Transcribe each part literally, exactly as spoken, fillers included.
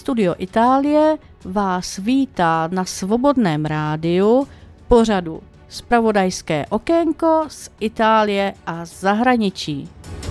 Studio Itálie vás vítá na Svobodném rádiu pořadu Zpravodajské okénko z Itálie a zahraničí.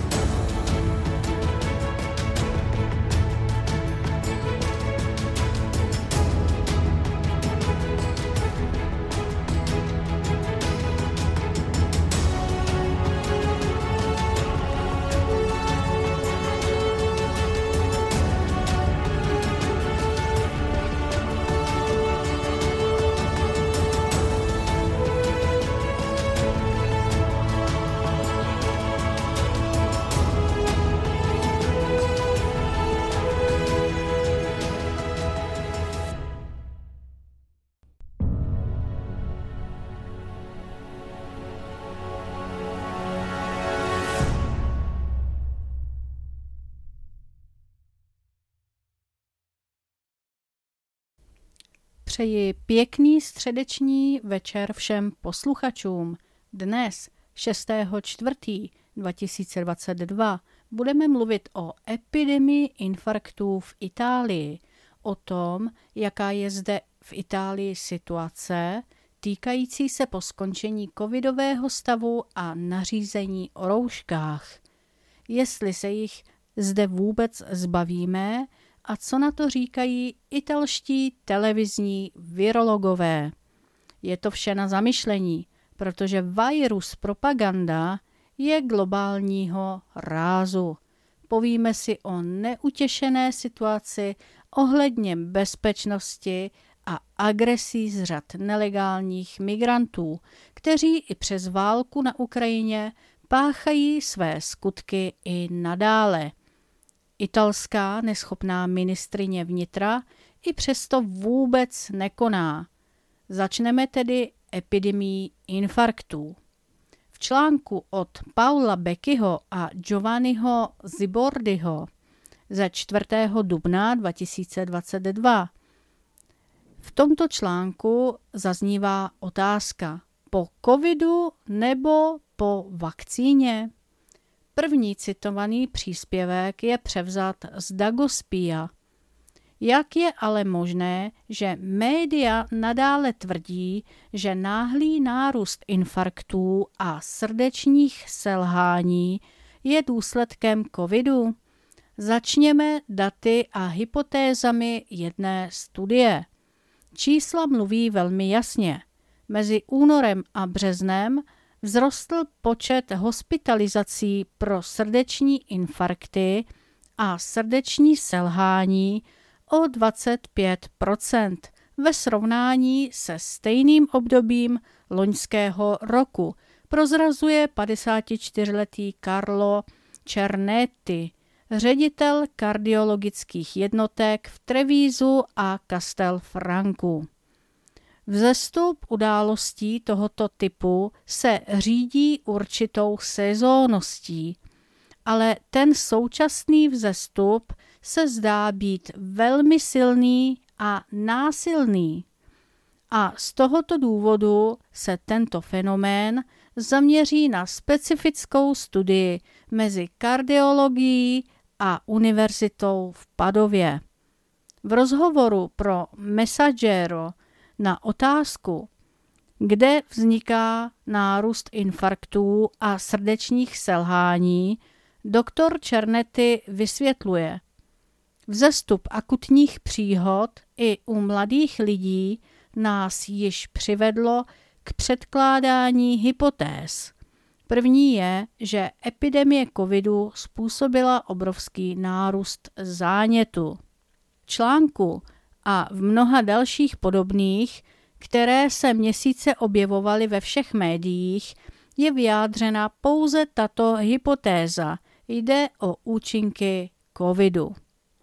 Přeji pěkný středeční večer všem posluchačům. Dnes, šestého čtvrtého dva tisíce dvacet dva, budeme mluvit o epidemii infarktů v Itálii, o tom, jaká je zde v Itálii situace týkající se po skončení covidového stavu a nařízení o rouškách. Jestli se jich zde vůbec zbavíme, a co na to říkají italští televizní virologové. Je to vše na zamyšlení, protože virus propaganda je globálního rázu. Povíme si o neutěšené situaci ohledně bezpečnosti a agresí z řad nelegálních migrantů, kteří i přes válku na Ukrajině páchají své skutky i nadále. Italská neschopná ministryně vnitra i přesto vůbec nekoná. Začneme tedy epidemií infarktů. V článku od Paula Becchiho a Giovanniho Zibordiho ze čtvrtého dubna dva tisíce dvacet dva. V tomto článku zaznívá otázka: po covidu nebo po vakcíně? První citovaný příspěvek je převzat z Dagospia. Jak je ale možné, že média nadále tvrdí, že náhlý nárůst infarktů a srdečních selhání je důsledkem covidu? Začněme daty a hypotézami jedné studie. Čísla mluví velmi jasně. Mezi únorem a březnem vzrostl počet hospitalizací pro srdeční infarkty a srdeční selhání o dvacet pět procent ve srovnání se stejným obdobím loňského roku, prozrazuje padesátičtyřletý Carlo Cernetti, ředitel kardiologických jednotek v Trevísu a Castelfrancu. Vzestup událostí tohoto typu se řídí určitou sezónností, ale ten současný vzestup se zdá být velmi silný a násilný. A z tohoto důvodu se tento fenomén zaměří na specifickou studii mezi kardiologií a univerzitou v Padově. V rozhovoru pro Messaggero na otázku, kde vzniká nárůst infarktů a srdečních selhání, doktor Cernetti vysvětluje: vzestup akutních příhod i u mladých lidí nás již přivedlo k předkládání hypotéz. První je, že epidemie covidu způsobila obrovský nárůst zánětu. V článku a v mnoha dalších podobných, které se měsíce objevovaly ve všech médiích, je vyjádřena pouze tato hypotéza. Jde o účinky covidu.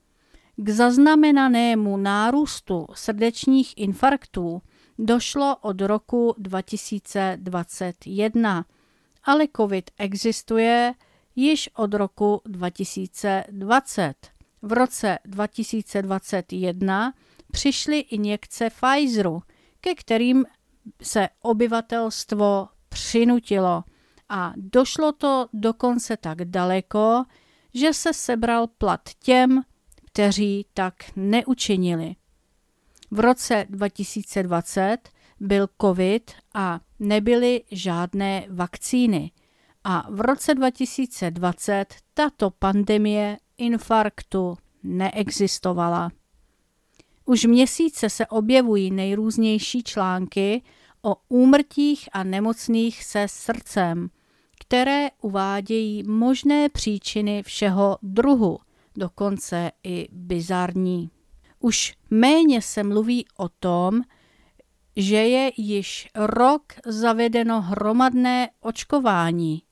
K zaznamenanému nárůstu srdečních infarktů došlo od roku dva tisíce dvacet jedna, ale covid existuje již od roku dva tisíce dvacet. V roce dva tisíce dvacet jedna přišly injekce Pfizeru, ke kterým se obyvatelstvo přinutilo a došlo to dokonce tak daleko, že se sebral plat těm, kteří tak neučinili. V roce dva tisíce dvacet byl covid a nebyly žádné vakcíny. A v roce dva tisíce dvacet tato pandemie infarktu neexistovala. Už měsíce se objevují nejrůznější články o úmrtích a nemocných se srdcem, které uvádějí možné příčiny všeho druhu, dokonce i bizarní. Už méně se mluví o tom, že je již rok zavedeno hromadné očkování.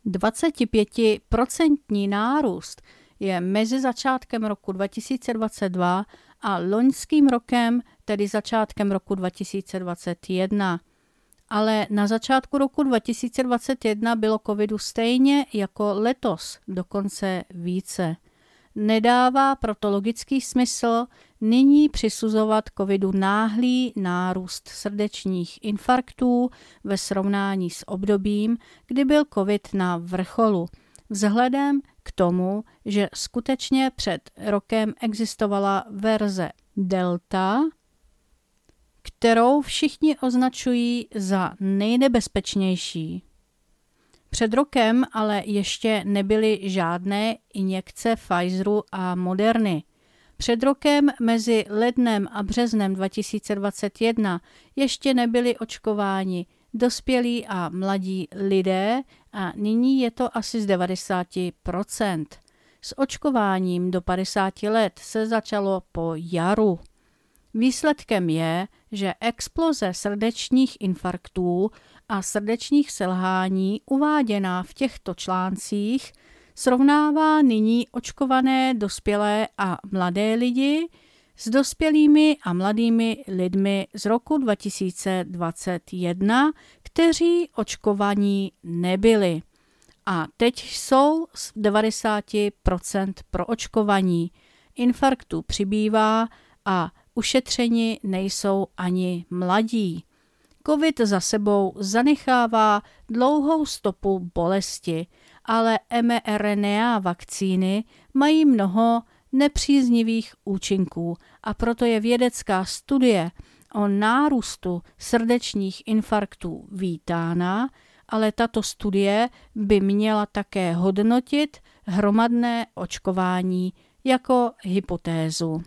dvacetipětiprocentní nárůst je mezi začátkem roku dva tisíce dvacet dva a loňským rokem, tedy začátkem roku dva tisíce dvacet jedna. Ale na začátku roku dva tisíce dvacet jedna bylo covidu stejně jako letos, dokonce více. Nedává proto logický smysl nyní přisuzovat covidu náhlý nárůst srdečních infarktů ve srovnání s obdobím, kdy byl covid na vrcholu, vzhledem k tomu, že skutečně před rokem existovala verze Delta, kterou všichni označují za nejnebezpečnější. Před rokem ale ještě nebyly žádné injekce Pfizeru a Moderny. Před rokem mezi lednem a březnem dva tisíce dvacet jedna ještě nebyli očkováni dospělí a mladí lidé a nyní je to asi z devadesát procent. S očkováním do padesáti let se začalo po jaru. Výsledkem je, že exploze srdečních infarktů a srdečních selhání uváděná v těchto článcích srovnává nyní očkované dospělé a mladé lidi s dospělými a mladými lidmi z roku dva tisíce dvacet jedna, kteří očkovaní nebyli. A teď jsou z devadesát procent proočkovaní. Infarktů přibývá a ušetřeni nejsou ani mladí. Covid za sebou zanechává dlouhou stopu bolesti, ale mRNA vakcíny mají mnoho nepříznivých účinků a proto je vědecká studie o nárůstu srdečních infarktů vítána, ale tato studie by měla také hodnotit hromadné očkování jako hypotézu.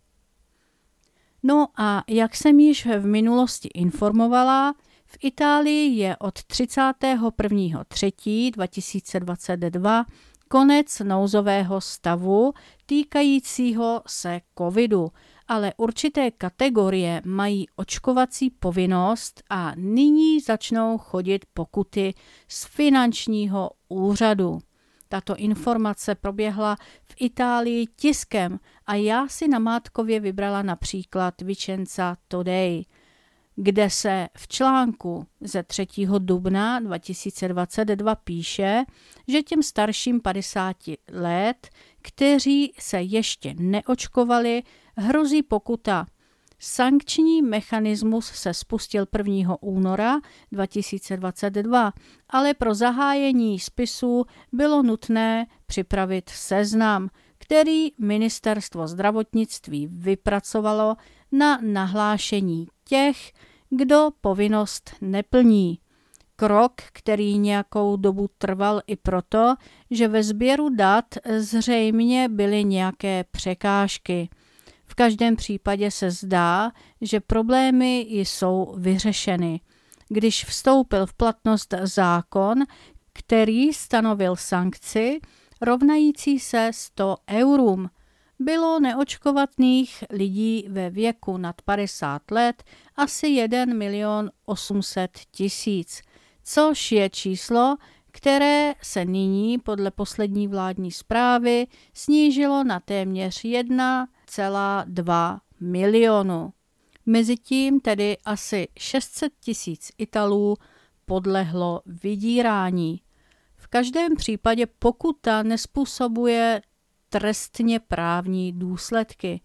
No a jak jsem již v minulosti informovala, v Itálii je od třicátého prvního třetího dva tisíce dvacet dva konec nouzového stavu týkajícího se covidu, ale určité kategorie mají očkovací povinnost a nyní začnou chodit pokuty z finančního úřadu. Tato informace proběhla v Itálii tiskem a já si namátkově vybrala například Vicenza Today, kde se v článku ze třetího dubna dva tisíce dvacet dva píše, že těm starším padesáti let, kteří se ještě neočkovali, hrozí pokuta. Sankční mechanismus se spustil prvního února dva tisíce dvacet dva, ale pro zahájení spisu bylo nutné připravit seznam, který Ministerstvo zdravotnictví vypracovalo na nahlášení těch, kdo povinnost neplní. Krok, který nějakou dobu trval i proto, že ve sběru dat zřejmě byly nějaké překážky. V každém případě se zdá, že problémy jsou vyřešeny. Když vstoupil v platnost zákon, který stanovil sankci rovnající se sto eurům, bylo neočkovaných lidí ve věku nad padesát let asi jedna milion osm set tisíc, což je číslo, které se nyní podle poslední vládní zprávy snížilo na téměř jedna celá dva milionu. Mezitím tedy asi šest set tisíc Italů podlehlo vydírání. V každém případě pokuta nezpůsobuje trestně právní důsledky.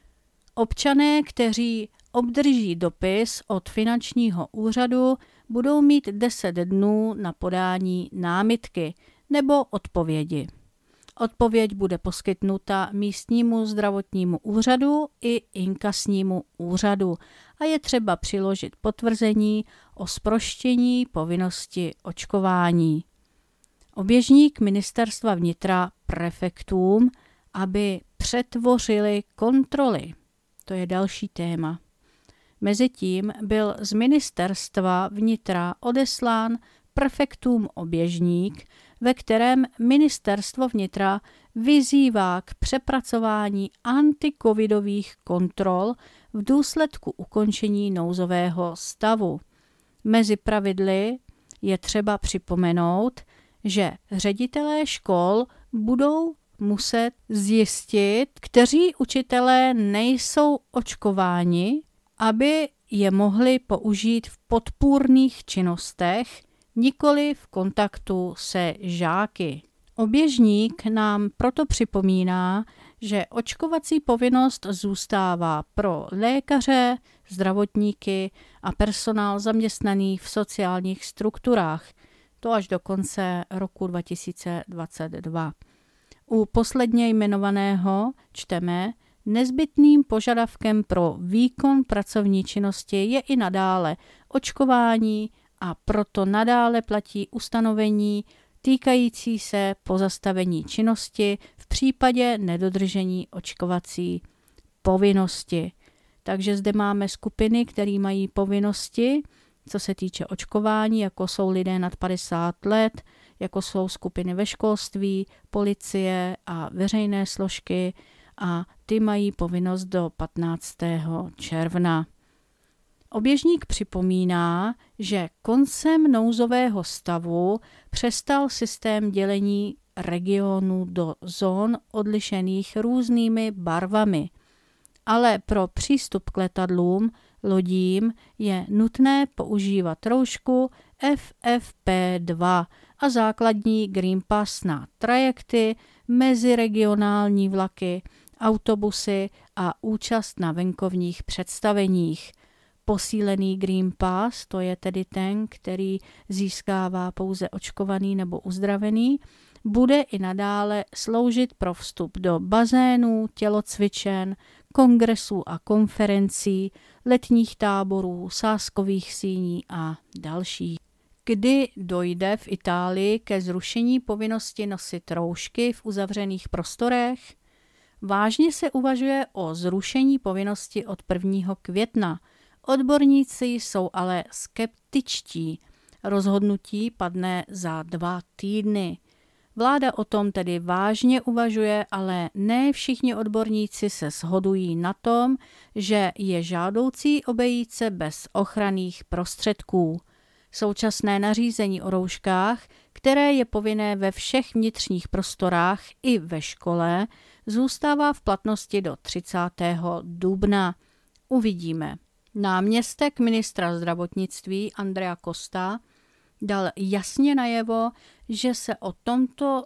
Občané, kteří obdrží dopis od finančního úřadu, budou mít deset dnů na podání námitky nebo odpovědi. Odpověď bude poskytnuta místnímu zdravotnímu úřadu i inkasnímu úřadu a je třeba přiložit potvrzení o zproštění povinnosti očkování. Oběžník ministerstva vnitra prefektům, aby přetvořili kontroly. To je další téma. Mezitím byl z ministerstva vnitra odeslán prefektům oběžník, ve kterém ministerstvo vnitra vyzývá k přepracování antikovidových kontrol v důsledku ukončení nouzového stavu. Mezi pravidly je třeba připomenout, že ředitelé škol budou muset zjistit, kteří učitelé nejsou očkováni, aby je mohli použít v podpůrných činnostech, nikoli v kontaktu se žáky. Oběžník nám proto připomíná, že očkovací povinnost zůstává pro lékaře, zdravotníky a personál zaměstnaný v sociálních strukturách. To až do konce roku dva tisíce dvacet dva. U posledně jmenovaného čteme, nezbytným požadavkem pro výkon pracovní činnosti je i nadále očkování a proto nadále platí ustanovení týkající se pozastavení činnosti v případě nedodržení očkovací povinnosti. Takže zde máme skupiny, které mají povinnosti, co se týče očkování, jako jsou lidé nad padesát let, jako jsou skupiny ve školství, policie a veřejné složky a ty mají povinnost do patnáctého června. Oběžník připomíná, že koncem nouzového stavu přestal systém dělení regionů do zón odlišených různými barvami, ale pro přístup k letadlům, lodím je nutné používat roušku F F P dva a základní Green Pass na trajekty, meziregionální vlaky, autobusy a účast na venkovních představeních. Posílený Green Pass, to je tedy ten, který získává pouze očkovaný nebo uzdravený, bude i nadále sloužit pro vstup do bazénů, tělocvičen, kongresů a konferencí, letních táborů, sázkových síní a dalších. Kdy dojde v Itálii ke zrušení povinnosti nosit roušky v uzavřených prostorech? Vážně se uvažuje o zrušení povinnosti od prvního května. Odborníci jsou ale skeptičtí. Rozhodnutí padne za dva týdny. Vláda o tom tedy vážně uvažuje, ale ne všichni odborníci se shodují na tom, že je žádoucí obejít se bez ochranných prostředků. Současné nařízení o rouškách, které je povinné ve všech vnitřních prostorách i ve škole, zůstává v platnosti do třicátého dubna. Uvidíme. Náměstek ministra zdravotnictví Andrea Costa dal jasně najevo, že se o tomto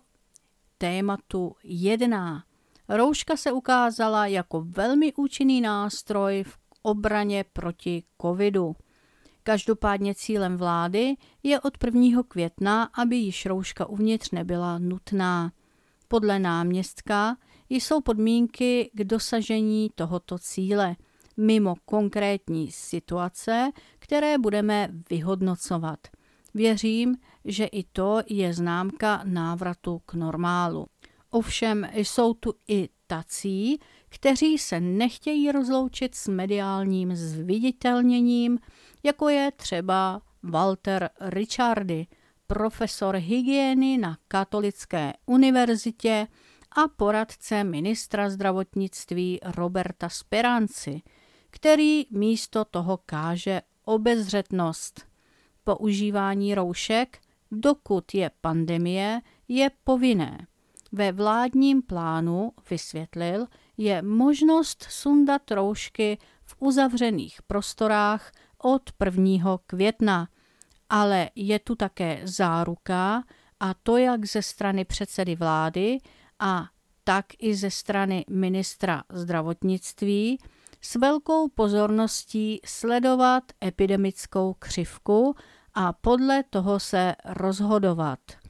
tématu jedná. Rouška se ukázala jako velmi účinný nástroj v obraně proti covidu. Každopádně cílem vlády je od prvního května, aby již rouška uvnitř nebyla nutná. Podle náměstka jsou podmínky k dosažení tohoto cíle, mimo konkrétní situace, které budeme vyhodnocovat. Věřím, že i to je známka návratu k normálu. Ovšem jsou tu i tací, kteří se nechtějí rozloučit s mediálním zviditelněním, jako je třeba Walter Ricciardi, profesor hygieny na Katolické univerzitě a poradce ministra zdravotnictví Roberta Speranzi, který místo toho káže obezřetnost. Používání roušek, dokud je pandemie, je povinné. Ve vládním plánu, vysvětlil, je možnost sundat roušky v uzavřených prostorách od prvního května, ale je tu také záruka, a to jak ze strany předsedy vlády a tak i ze strany ministra zdravotnictví, s velkou pozorností sledovat epidemickou křivku a podle toho se rozhodovat.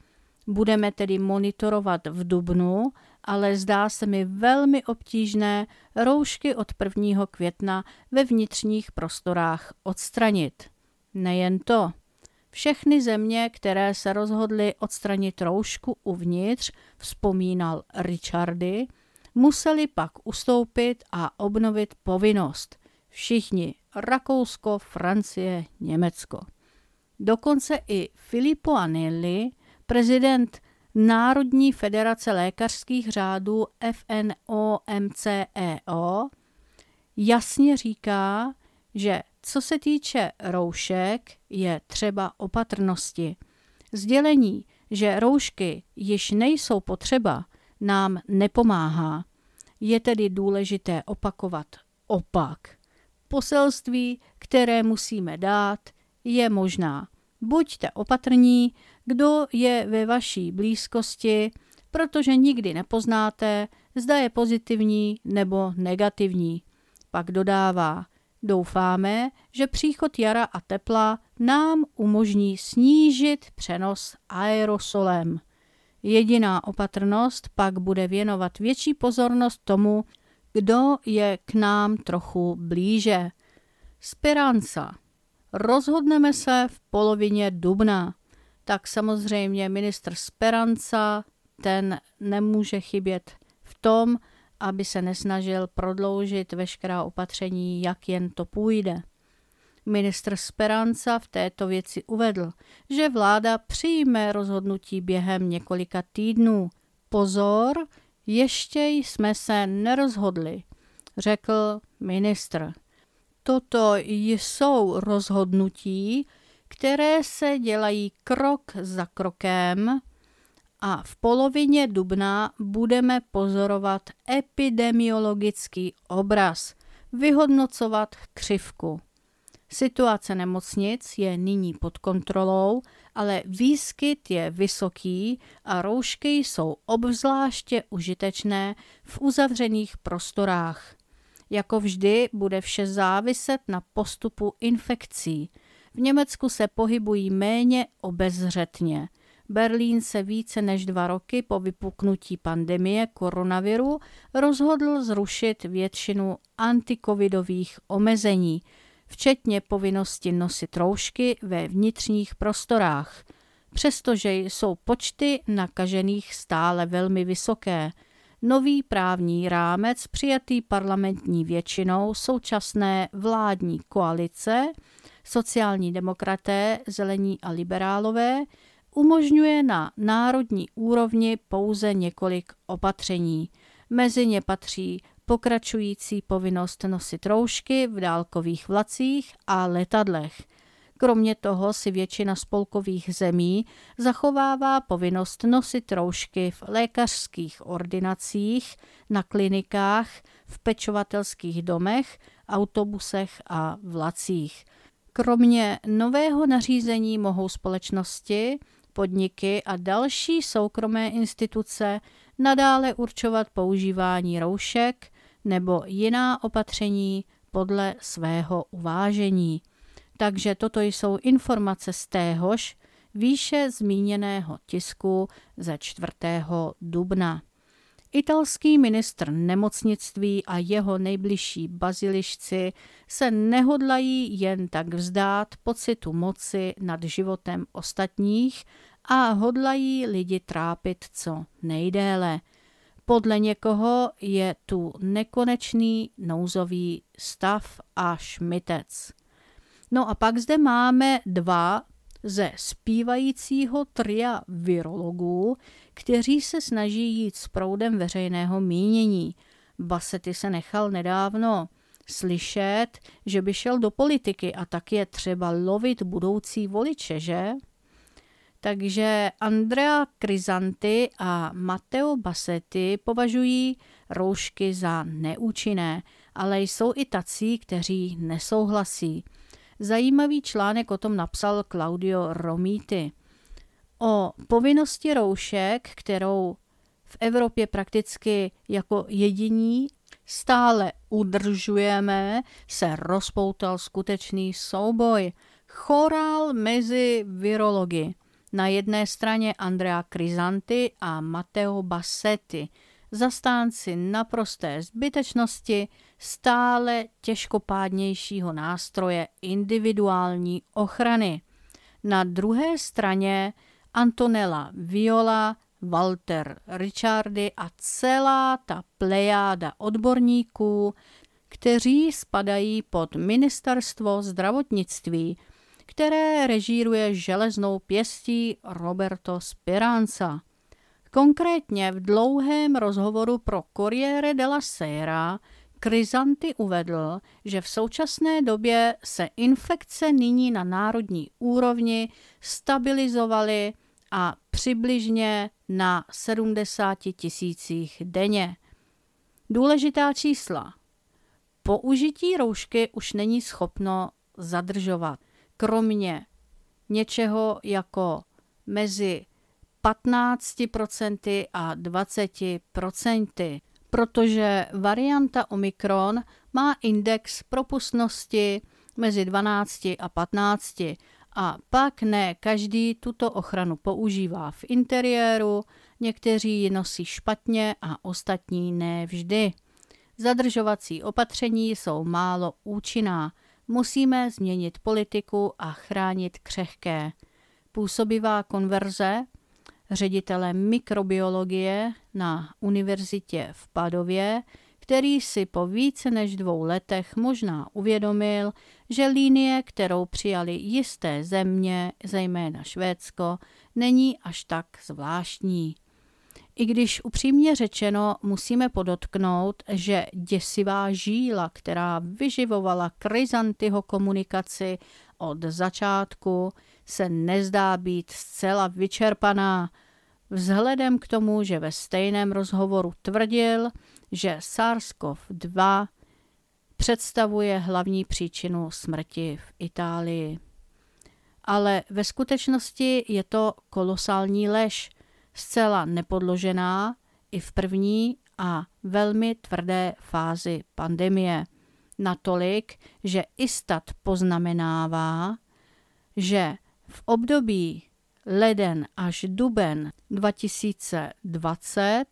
Budeme tedy monitorovat v dubnu, ale zdá se mi velmi obtížné roušky od prvního května ve vnitřních prostorách odstranit. Nejen to. Všechny země, které se rozhodly odstranit roušku uvnitř, vzpomínal Ricciardi, museli pak ustoupit a obnovit povinnost. Všichni, Rakousko, Francie, Německo. Dokonce i Filippo Anelli, prezident Národní federace lékařských řádů F N O M C E O, jasně říká, že co se týče roušek, je třeba opatrnosti. Sdělení, že roušky již nejsou potřeba, nám nepomáhá. Je tedy důležité opakovat opak. Poselství, které musíme dát, je možná. Buďte opatrní, kdo je ve vaší blízkosti, protože nikdy nepoznáte, zda je pozitivní nebo negativní. Pak dodává, doufáme, že příchod jara a tepla nám umožní snížit přenos aerosolem. Jediná opatrnost pak bude věnovat větší pozornost tomu, kdo je k nám trochu blíže. Speranza. Rozhodneme se v polovině dubna. Tak samozřejmě ministr Speranza, ten nemůže chybět v tom, aby se nesnažil prodloužit veškerá opatření, jak jen to půjde. Ministr Speranza v této věci uvedl, že vláda přijme rozhodnutí během několika týdnů. Pozor, ještě jsme se nerozhodli, řekl ministr. Toto jsou rozhodnutí, které se dělají krok za krokem a v polovině dubna budeme pozorovat epidemiologický obraz, vyhodnocovat křivku. Situace nemocnic je nyní pod kontrolou, ale výskyt je vysoký a roušky jsou obzvláště užitečné v uzavřených prostorách. Jako vždy bude vše záviset na postupu infekcí. V Německu se pohybují méně obezřetně. Berlín se více než dva roky po vypuknutí pandemie koronaviru rozhodl zrušit většinu antikovidových omezení, včetně povinnosti nosit roušky ve vnitřních prostorách. Přestože jsou počty nakažených stále velmi vysoké, nový právní rámec přijatý parlamentní většinou současné vládní koalice, sociální demokraté, zelení a liberálové, umožňuje na národní úrovni pouze několik opatření. Mezi ně patří pokračující povinnost nosit roušky v dálkových vlacích a letadlech. Kromě toho si většina spolkových zemí zachovává povinnost nosit roušky v lékařských ordinacích, na klinikách, v pečovatelských domech, autobusech a vlacích. Kromě nového nařízení mohou společnosti, podniky a další soukromé instituce nadále určovat používání roušek nebo jiná opatření podle svého uvážení. Takže toto jsou informace z téhož výše zmíněného tisku ze čtvrtého dubna. Italský ministr nemocnictví a jeho nejbližší bazilišci se nehodlají jen tak vzdát pocitu moci nad životem ostatních a hodlají lidi trápit co nejdéle. Podle někoho je tu nekonečný nouzový stav a šmitec. No a pak zde máme dva ze zpívajícího tria virologů, kteří se snaží jít s proudem veřejného mínění. Bassetti se nechal nedávno slyšet, že by šel do politiky a tak je třeba lovit budoucí voliče, že? Takže Andrea Crisanti a Matteo Bassetti považují roušky za neúčinné, ale jsou i tací, kteří nesouhlasí. Zajímavý článek o tom napsal Claudio Romiti. O povinnosti roušek, kterou v Evropě prakticky jako jediní stále udržujeme, se rozpoutal skutečný souboj. Chorál mezi virology. Na jedné straně Andrea Crisanti a Matteo Bassetti, zastánci naprosté zbytečnosti stále těžkopádnějšího nástroje individuální ochrany. Na druhé straně Antonella Viola, Walter Ricciardi a celá ta plejáda odborníků, kteří spadají pod ministerstvo zdravotnictví, které režíruje železnou pěstí Roberto Speranza. Konkrétně v dlouhém rozhovoru pro Corriere della Sera Crisanti uvedl, že v současné době se infekce nyní na národní úrovni stabilizovaly a přibližně na sedmdesáti tisících denně. Důležitá čísla. Použití roušky už není schopno zadržovat. Kromě něčeho jako mezi patnácti procenty a dvaceti procenty, protože varianta Omikron má index propustnosti mezi dvanácti a patnácti a pak ne každý tuto ochranu používá v interiéru, někteří ji nosí špatně a ostatní ne vždy. Zadržovací opatření jsou málo účinná. Musíme změnit politiku a chránit křehké. Působivá konverze ředitele mikrobiologie na univerzitě v Padově, který si po více než dvou letech možná uvědomil, že linie, kterou přijali jisté země, zejména Švédsko, není až tak zvláštní. I když upřímně řečeno musíme podotknout, že děsivá žíla, která vyživovala Crisantiho komunikaci od začátku, se nezdá být zcela vyčerpaná, vzhledem k tomu, že ve stejném rozhovoru tvrdil, že SARS-CoV dva představuje hlavní příčinu smrti v Itálii. Ale ve skutečnosti je to kolosální lež, zcela nepodložená i v první a velmi tvrdé fázi pandemie. Natolik, že Istat poznamenává, že v období leden až duben dva tisíce dvacet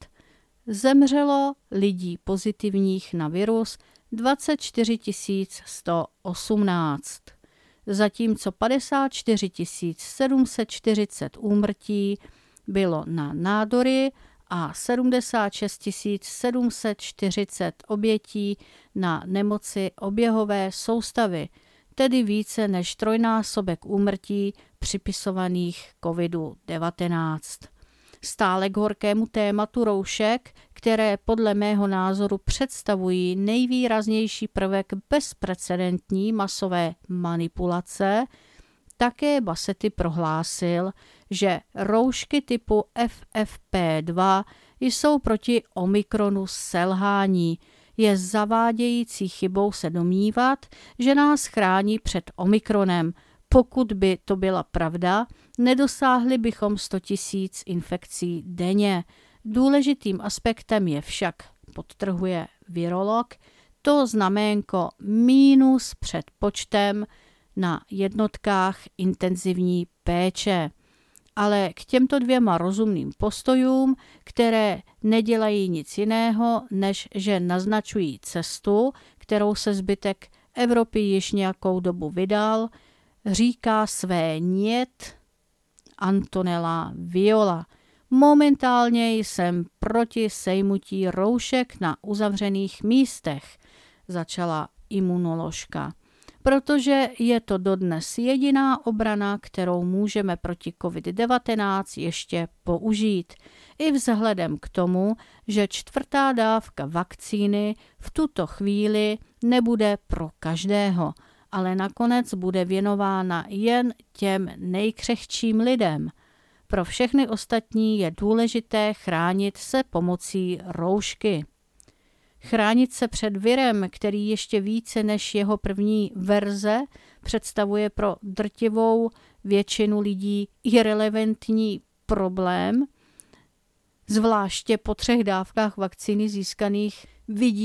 zemřelo lidí pozitivních na virus dvacet čtyři tisíc sto osmnáct, zatímco padesát čtyři tisíc sedm set čtyřicet úmrtí bylo na nádory a sedmdesát šest tisíc sedm set čtyřicet obětí na nemoci oběhové soustavy, tedy více než trojnásobek úmrtí připisovaných kovidu devatenáct. Stále k horkému tématu roušek, které podle mého názoru představují nejvýraznější prvek bezprecedentní masové manipulace, také Bassetti prohlásil, že roušky typu F F P dva jsou proti Omikronu selhání. Je zavádějící chybou se domnívat, že nás chrání před Omikronem. Pokud by to byla pravda, nedosáhli bychom sto tisíc infekcí denně. Důležitým aspektem je však, podtrhuje virolog, to znaménko mínus před počtem na jednotkách intenzivní péče. Ale k těmto dvěma rozumným postojům, které nedělají nic jiného, než že naznačují cestu, kterou se zbytek Evropy již nějakou dobu vydal, říká své niet Antonella Viola. Momentálně jsem proti sejmutí roušek na uzavřených místech, začala imunoložka, protože je to dodnes jediná obrana, kterou můžeme proti covid devatenáct ještě použít. I vzhledem k tomu, že čtvrtá dávka vakcíny v tuto chvíli nebude pro každého, ale nakonec bude věnována jen těm nejkřehčím lidem. Pro všechny ostatní je důležité chránit se pomocí roušky. Chránit se před virem, který ještě více než jeho první verze představuje pro drtivou většinu lidí irelevantní problém, zvláště po třech dávkách vakcíny získaných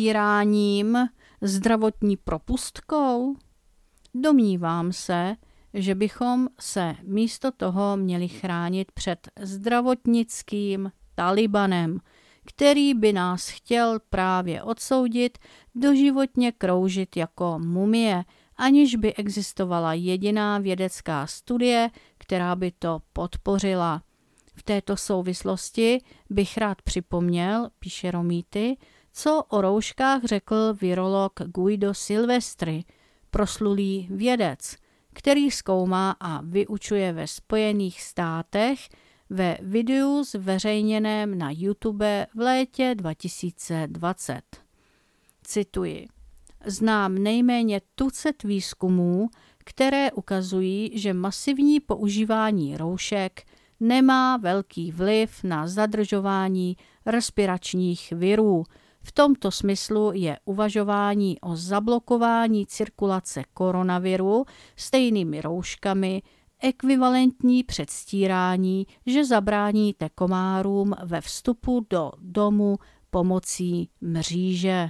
vydíráním zdravotní propustkou? Domnívám se, že bychom se místo toho měli chránit před zdravotnickým Talibanem, který by nás chtěl právě odsoudit doživotně kroužit jako mumie, aniž by existovala jediná vědecká studie, která by to podpořila. V této souvislosti bych rád připomněl, píše Romiti, co o rouškách řekl virolog Guido Silvestri, proslulý vědec, který zkoumá a vyučuje ve Spojených státech ve videu zveřejněném na YouTube v létě dva tisíce dvacet. Cituji. Znám nejméně tucet výzkumů, které ukazují, že masivní používání roušek nemá velký vliv na zadržování respiračních virů. V tomto smyslu je uvažování o zablokování cirkulace koronaviru stejnými rouškami ekvivalentní předstírání, že zabráníte komárům ve vstupu do domu pomocí mříže.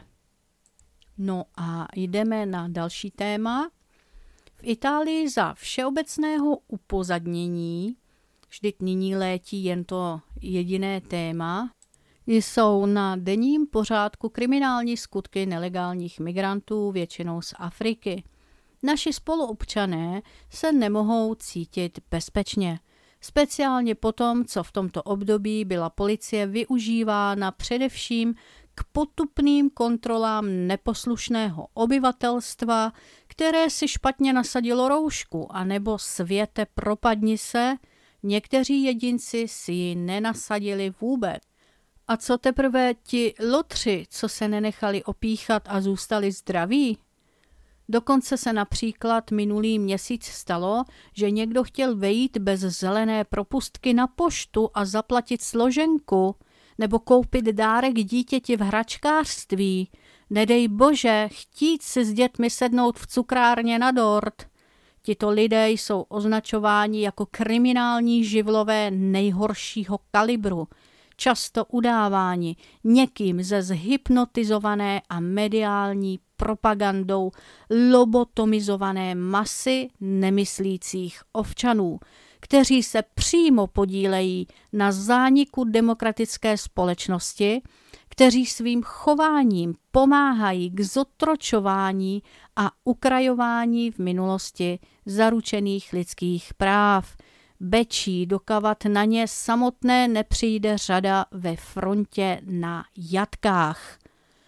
No a jdeme na další téma. V Itálii za všeobecného upozadnění, vždyť nyní létí jen to jediné téma, jsou na denním pořádku kriminální skutky nelegálních migrantů, většinou z Afriky. Naši spoluobčané se nemohou cítit bezpečně. Speciálně po tom, co v tomto období byla policie využívána především k potupným kontrolám neposlušného obyvatelstva, které si špatně nasadilo roušku, anebo světe propadni se, někteří jedinci si ji nenasadili vůbec. A co teprve ti lotři, co se nenechali opíchat a zůstali zdraví? Dokonce se například minulý měsíc stalo, že někdo chtěl vejít bez zelené propustky na poštu a zaplatit složenku, nebo koupit dárek dítěti v hračkářství. Nedej bože, chtít si s dětmi sednout v cukrárně na dort. Tito lidé jsou označováni jako kriminální živlové nejhoršího kalibru, často udáváni někým ze zhypnotizované a mediální propagandou lobotomizované masy nemyslících ovčanů, kteří se přímo podílejí na zániku demokratické společnosti, kteří svým chováním pomáhají k zotročování a ukrajování v minulosti zaručených lidských práv, bečí, dokavat na ně samotné nepřijde řada ve frontě na jatkách.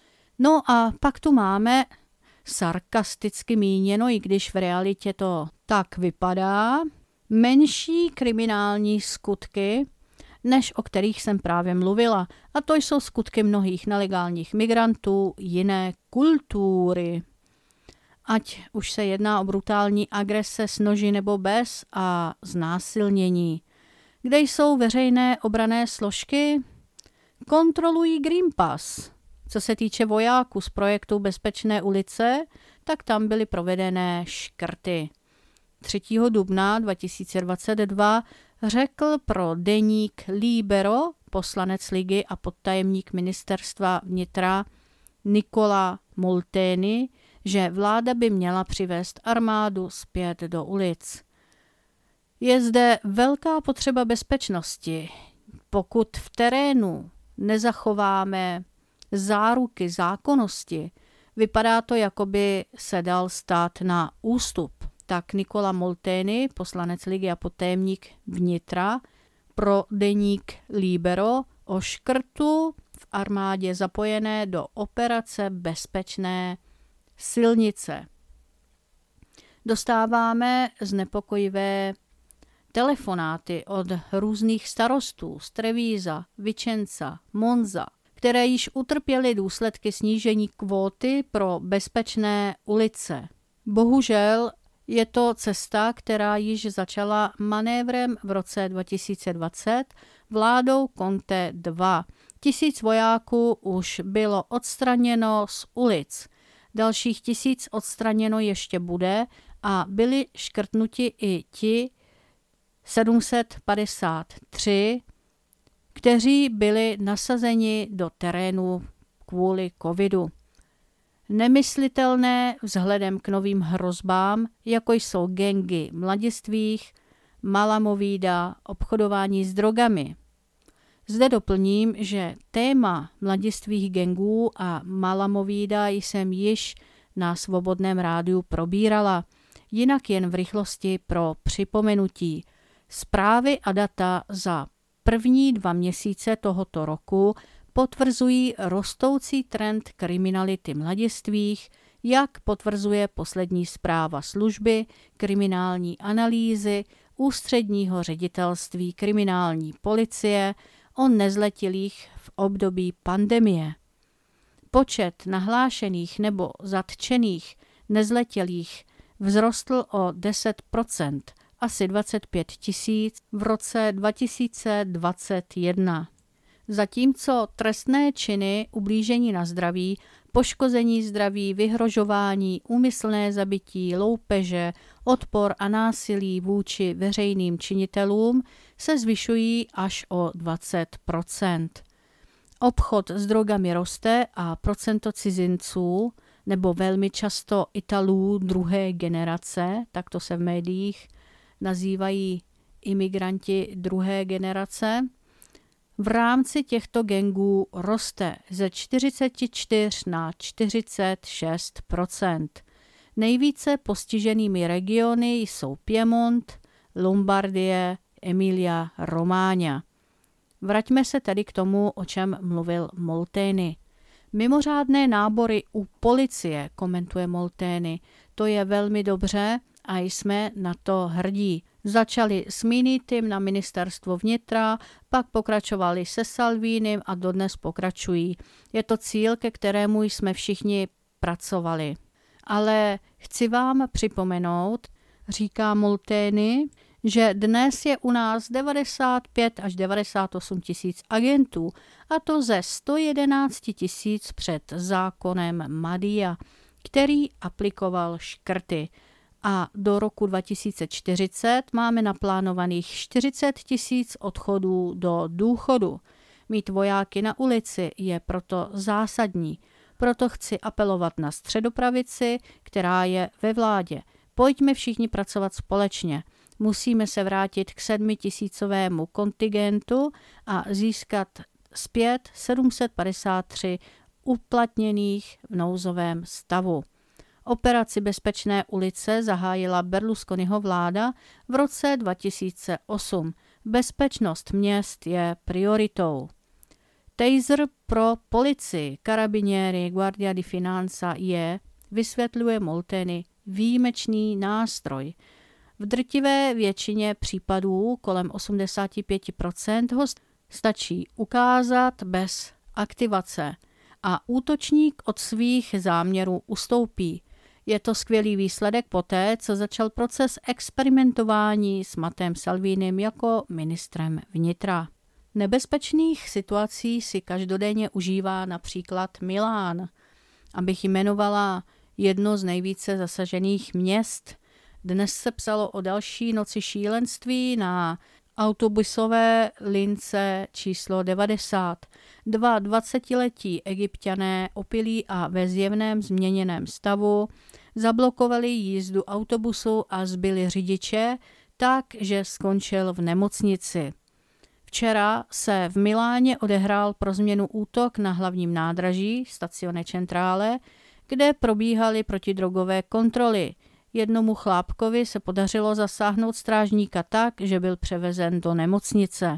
No a pak tu máme, sarkasticky míněno, i když v realitě to tak vypadá, menší kriminální skutky, než o kterých jsem právě mluvila. A to jsou skutky mnohých nelegálních migrantů jiné kultury. Ať už se jedná o brutální agrese s noži nebo bez a znásilnění. Kde jsou veřejné obranné složky? Kontrolují Green Pass. Co se týče vojáků z projektu Bezpečné ulice, tak tam byly provedené škrty. třetího dubna dva tisíce dvacet dva řekl pro deník Libero poslanec ligy a podtajemník ministerstva vnitra Nicola Molteni, že vláda by měla přivést armádu zpět do ulic. Je zde velká potřeba bezpečnosti. Pokud v terénu nezachováme záruky zákonnosti, vypadá to, jako by se dal stát na ústup. Tak Nicola Molteni, poslanec ligy a podtajemník vnitra, pro deník Libero o škrtu v armádě zapojené do operace Bezpečné silnice. Dostáváme znepokojivé telefonáty od různých starostů z Trevísa, Vicenza, Monza, které již utrpěly důsledky snížení kvóty pro bezpečné ulice. Bohužel je to cesta, která již začala manévrem v roce dva tisíce dvacet vládou Conte dva. Tisíc vojáků už bylo odstraněno z ulic. Dalších tisíc odstraněno ještě bude a byli škrtnuti i ti sedm set padesát tři, kteří byli nasazeni do terénu kvůli covidu. Nemyslitelné vzhledem k novým hrozbám, jako jsou gangy mladistvých, mala movida, obchodování s drogami. Zde doplním, že téma mladistvých gangů a mala movida jsem již na Svobodném rádiu probírala, jinak jen v rychlosti pro připomenutí. Zprávy a data za první dva měsíce tohoto roku potvrzují rostoucí trend kriminality mladistvých, jak potvrzuje poslední zpráva služby kriminální analýzy Ústředního ředitelství kriminální policie o nezletilých v období pandemie. Počet nahlášených nebo zatčených nezletilých vzrostl o deset procent, asi dvacet pět tisíc v roce dva tisíce dvacet jedna. Zatímco trestné činy ublížení na zdraví, poškození zdraví, vyhrožování, úmyslné zabití, loupeže, odpor a násilí vůči veřejným činitelům se zvyšují až o dvacet procent. Obchod s drogami roste a procento cizinců, nebo velmi často Italů druhé generace, tak to se v médiích nazývají imigranti druhé generace, v rámci těchto gangů roste ze čtyřicet čtyři na čtyřicet šest procent. Nejvíce postiženými regiony jsou Piemont, Lombardie, Emilia, Romagna. Vraťme se tedy k tomu, o čem mluvil Molteni. Mimořádné nábory u policie, komentuje Molteni, to je velmi dobře a jsme na to hrdí. Začali s Minitim na ministerstvo vnitra, pak pokračovali se Salvínem a dodnes pokračují. Je to cíl, ke kterému jsme všichni pracovali. Ale chci vám připomenout, říká Molteni, že dnes je u nás devadesát pět až devadesát osm tisíc agentů, a to ze sto jedenáct tisíc před zákonem Madia, který aplikoval škrty. A do roku dva tisíce čtyřicet máme naplánovaných čtyřicet tisíc odchodů do důchodu. Mít vojáky na ulici je proto zásadní. Proto chci apelovat na středopravici, která je ve vládě. Pojďme všichni pracovat společně. Musíme se vrátit k sedmitisícovému kontingentu a získat zpět sedm set padesát tři uplatněných v nouzovém stavu. Operaci Bezpečné ulice zahájila Berlusconiho vláda v roce dva tisíce osm. Bezpečnost měst je prioritou. Taser pro policii, karabinieri, Guardia di Finanza je, vysvětluje Molteni, výjimečný nástroj. V drtivé většině případů, kolem osmdesát pět procent, ho stačí ukázat bez aktivace a útočník od svých záměrů ustoupí. Je to skvělý výsledek poté, co začal proces experimentování s Matteem Salvinim jako ministrem vnitra. Nebezpečných situací si každodenně užívá například Milán. Abych jmenovala jedno z nejvíce zasažených měst, dnes se psalo o další noci šílenství na autobusové lince číslo devadesát. Dva dvacetiletí Egypťané opilí a ve zjevném změněném stavu zablokovali jízdu autobusu a zbili řidiče tak, že skončil v nemocnici. Včera se v Miláně odehrál pro změnu útok na hlavním nádraží Stazione Centrale, kde probíhaly protidrogové kontroly. Jednomu chlápkovi se podařilo zasáhnout strážníka tak, že byl převezen do nemocnice.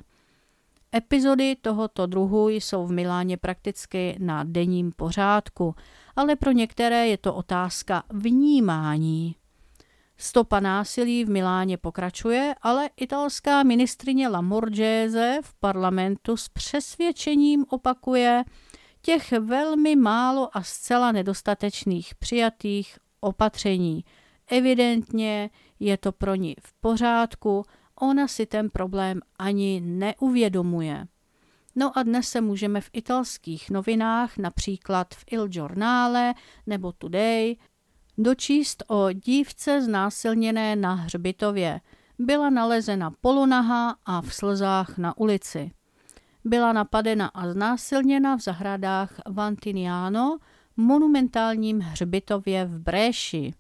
Epizody tohoto druhu jsou v Miláně prakticky na denním pořádku, ale pro některé je to otázka vnímání. Stopa násilí v Miláně pokračuje, ale italská ministryně Lamorgese v parlamentu s přesvědčením opakuje těch velmi málo a zcela nedostatečných přijatých opatření. Evidentně je to pro ní v pořádku, ona si ten problém ani neuvědomuje. No a dnes se můžeme v italských novinách, například v Il Giornale nebo Today, dočíst o dívce znásilněné na hřbitově. Byla nalezena polonahá a v slzách na ulici. Byla napadena a znásilněna v zahradách Vantiniano, monumentálním hřbitově v Bréši.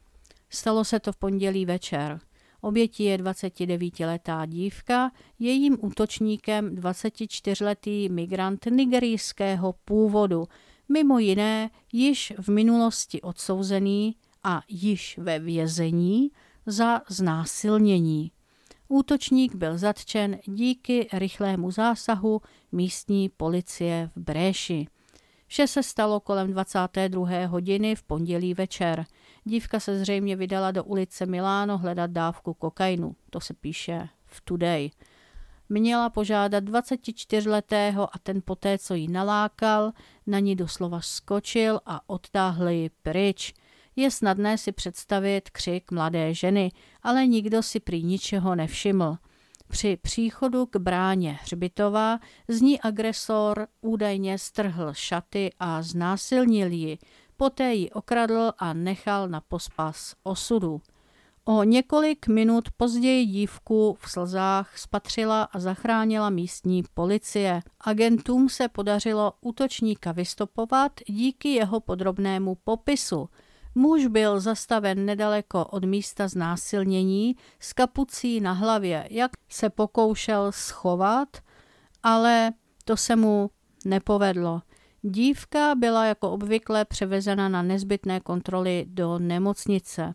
Stalo se to v pondělí večer. Obětí je dvacetidevítiletá dívka, jejím útočníkem dvacetičtyřletý migrant nigerijského původu, mimo jiné již v minulosti odsouzený a již ve vězení za znásilnění. Útočník byl zatčen díky rychlému zásahu místní policie v Bréši. Vše se stalo kolem dvacáté druhé hodiny v pondělí večer. Dívka se zřejmě vydala do ulice Miláno hledat dávku kokainu. To se píše v Today. Měla požádat dvacetičtyřletého a ten poté, co ji nalákal, na ní doslova skočil a odtáhl ji pryč. Je snadné si představit křik mladé ženy, ale nikdo si prý ničeho nevšiml. Při příchodu k bráně hřbitova z ní agresor údajně strhl šaty a znásilnil ji, poté ji okradl a nechal na pospas osudu. O několik minut později dívku v slzách spatřila a zachránila místní policie. Agentům se podařilo útočníka vystopovat díky jeho podrobnému popisu. Muž byl zastaven nedaleko od místa znásilnění s kapucí na hlavě, jak se pokoušel schovat, ale to se mu nepovedlo. Dívka byla jako obvykle převezena na nezbytné kontroly do nemocnice.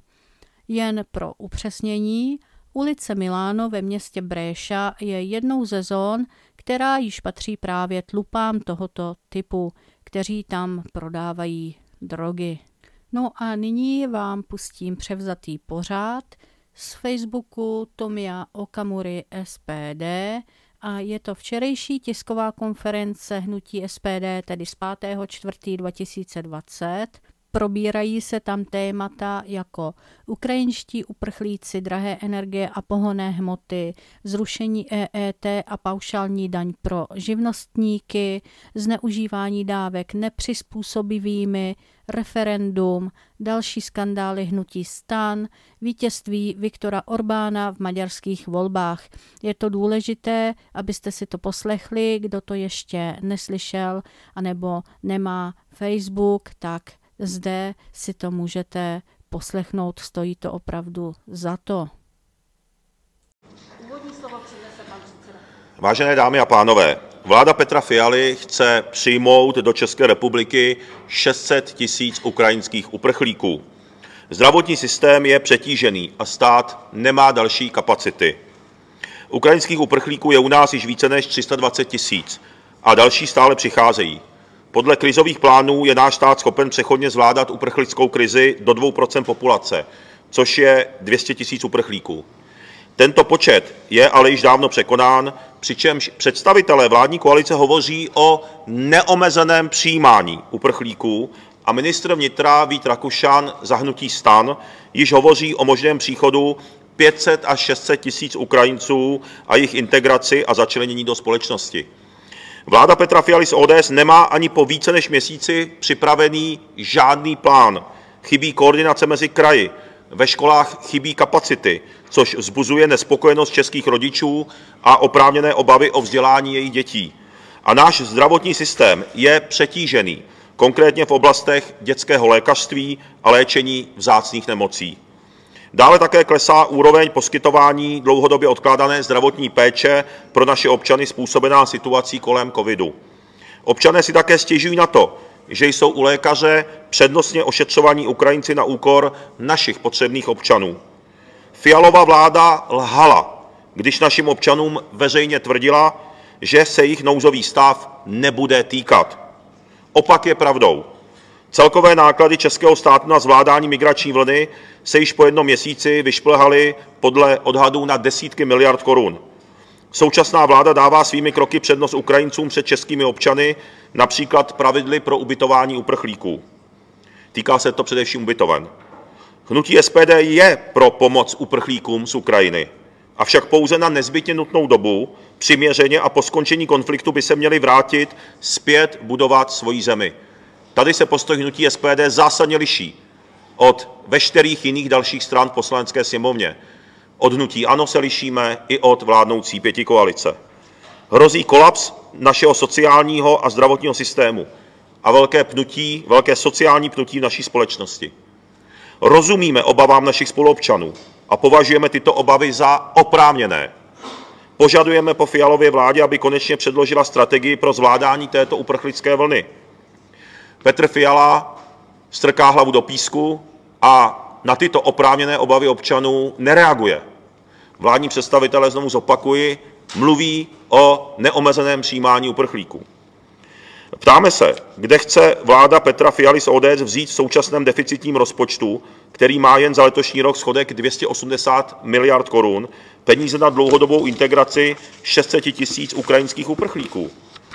Jen pro upřesnění, ulice Miláno ve městě Brescia je jednou ze zón, která již patří právě tlupám tohoto typu, kteří tam prodávají drogy. No a nyní vám pustím převzatý pořad z Facebooku Tomia Okamury S P D a je to včerejší tisková konference hnutí S P D, tedy z pátého čtvrtého dva tisíce dvacet. Probírají se tam témata jako ukrajinští uprchlíci, drahé energie a pohonné hmoty, zrušení E E T a paušální daň pro živnostníky, zneužívání dávek nepřizpůsobivými, referendum, další skandály hnutí STAN, vítězství Viktora Orbána v maďarských volbách. Je to důležité, abyste si to poslechli, kdo to ještě neslyšel anebo nemá Facebook, tak zde si to můžete poslechnout, stojí to opravdu za to. Vážené dámy a pánové, vláda Petra Fialy chce přijmout do České republiky šest set tisíc ukrajinských uprchlíků. Zdravotní systém je přetížený a stát nemá další kapacity. Ukrajinských uprchlíků je u nás již více než tři sta dvacet tisíc a další stále přicházejí. Podle krizových plánů je náš stát schopen přechodně zvládat uprchlickou krizi do dvou procent populace, což je dvě stě tisíc uprchlíků. Tento počet je ale již dávno překonán, přičemž představitelé vládní koalice hovoří o neomezeném přijímání uprchlíků a ministr vnitra Vít Rakušan za hnutí STAN již hovoří o možném příchodu pět set až šest set tisíc Ukrajinců a jejich integraci a začlenění do společnosti. Vláda Petra Fialy z O D S nemá ani po více než měsíci připravený žádný plán. Chybí koordinace mezi kraji, ve školách chybí kapacity, což vzbuzuje nespokojenost českých rodičů a oprávněné obavy o vzdělání jejich dětí. A náš zdravotní systém je přetížený, konkrétně v oblastech dětského lékařství a léčení vzácných nemocí. Dále také klesá úroveň poskytování dlouhodobě odkládané zdravotní péče pro naše občany způsobená situací kolem covidu. Občané si také stěžují na to, že jsou u lékaře přednostně ošetřovaní Ukrajinci na úkor našich potřebných občanů. Fialova vláda lhala, když našim občanům veřejně tvrdila, že se jich nouzový stav nebude týkat. Opak je pravdou. Celkové náklady českého státu na zvládání migrační vlny se již po jednom měsíci vyšplhaly podle odhadů na desítky miliard korun. Současná vláda dává svými kroky přednost Ukrajincům před českými občany, například pravidly pro ubytování uprchlíků. Týká se to především ubytoven. Hnutí S P D je pro pomoc uprchlíkům z Ukrajiny, avšak pouze na nezbytně nutnou dobu, přiměřeně a po skončení konfliktu by se měli vrátit zpět budovat svoji zemi. Tady se postoj hnutí S P D zásadně liší od veškerých jiných dalších stran v Poslanecké sněmovně. Od hnutí ANO se lišíme i od vládnoucí pětikoalice. Hrozí kolaps našeho sociálního a zdravotního systému. a velké pnutí, velké sociální pnutí v naší společnosti. Rozumíme obavám našich spoluobčanů a považujeme tyto obavy za oprávněné. Požadujeme po Fialově vládě, aby konečně předložila strategii pro zvládání této uprchlické vlny. Petr Fiala strká hlavu do písku a na tyto oprávněné obavy občanů nereaguje. Vládní představitelé, znovu zopakuji, mluví o neomezeném přijímání uprchlíků. Ptáme se, kde chce vláda Petra Fialy z O D S vzít v současném deficitním rozpočtu, který má jen za letošní rok schodek dvě stě osmdesát miliard korun, peníze na dlouhodobou integraci šest set tisíc ukrajinských uprchlíků.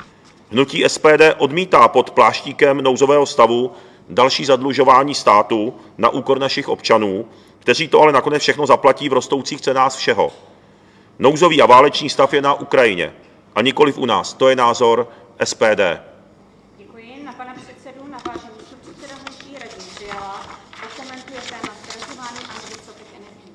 Hnutí S P D odmítá pod pláštíkem nouzového stavu další zadlužování státu na úkor našich občanů, kteří to ale nakonec všechno zaplatí v rostoucích cenách všeho. Nouzový a válečný stav je na Ukrajině a nikoliv u nás. To je názor S P D. Děkuji. Na pana předsedu naváží místopředseda hnutí Radim Fiala. Okomentuje téma zdražování a nedostatek energií.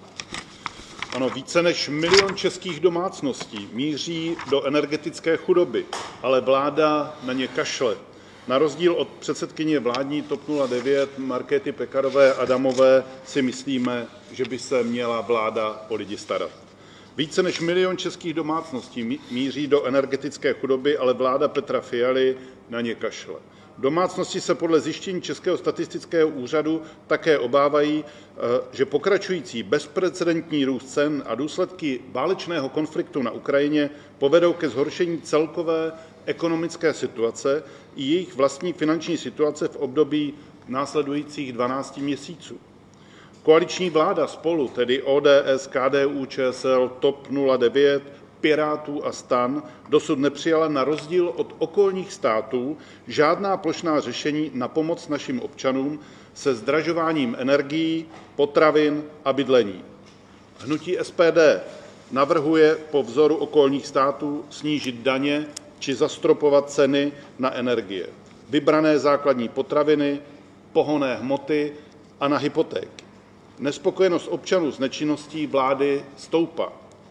Ano, více než milion českých domácností míří do energetické chudoby, ale vláda na ně kašle. Na rozdíl od předsedkyně vládní TOP nula devět Markéty Pekarové Adamové si myslíme, že by se měla vláda o lidi starat. Více než milion českých domácností míří do energetické chudoby, ale vláda Petra Fialy na ně kašle. Domácnosti se podle zjištění Českého statistického úřadu také obávají, že pokračující bezprecedentní růst cen a důsledky válečného konfliktu na Ukrajině povedou ke zhoršení celkové ekonomické situace i jejich vlastní finanční situace v období následujících dvanácti měsíců. Koaliční vláda Spolu, tedy O D S, K D U Č S L, TOP nula devět, Pirátů a STAN, dosud nepřijala na rozdíl od okolních států žádná plošná řešení na pomoc našim občanům se zdražováním energií, potravin a bydlení. Hnutí S P D navrhuje po vzoru okolních států snížit daně či zastropovat ceny na energie, vybrané základní potraviny, pohonné hmoty a na hypotéky. Nespokojenost občanů s nečinností vlády stoupá.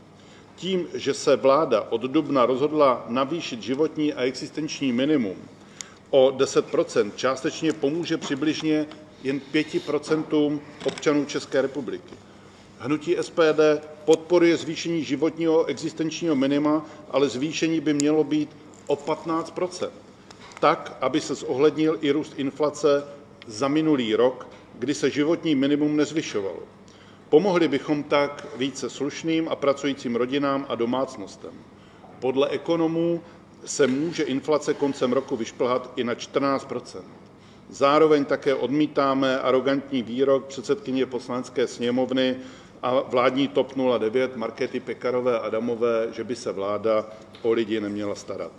Tím, že se vláda od dubna rozhodla navýšit životní a existenční minimum o deset procent, částečně pomůže přibližně jen pěti procentům občanů České republiky. Hnutí S P D podporuje zvýšení životního existenčního minima, ale zvýšení by mělo být o patnáct procent, tak, aby se zohlednil i růst inflace za minulý rok, kdy se životní minimum nezvyšovalo. Pomohli bychom tak více slušným a pracujícím rodinám a domácnostem. Podle ekonomů se může inflace koncem roku vyšplhat i na čtrnáct procent. Zároveň také odmítáme arogantní výrok předsedkyně Poslanecké sněmovny a vládní TOP nula devět Markéty Pekarové Adamové, že by se vláda o lidi neměla starat.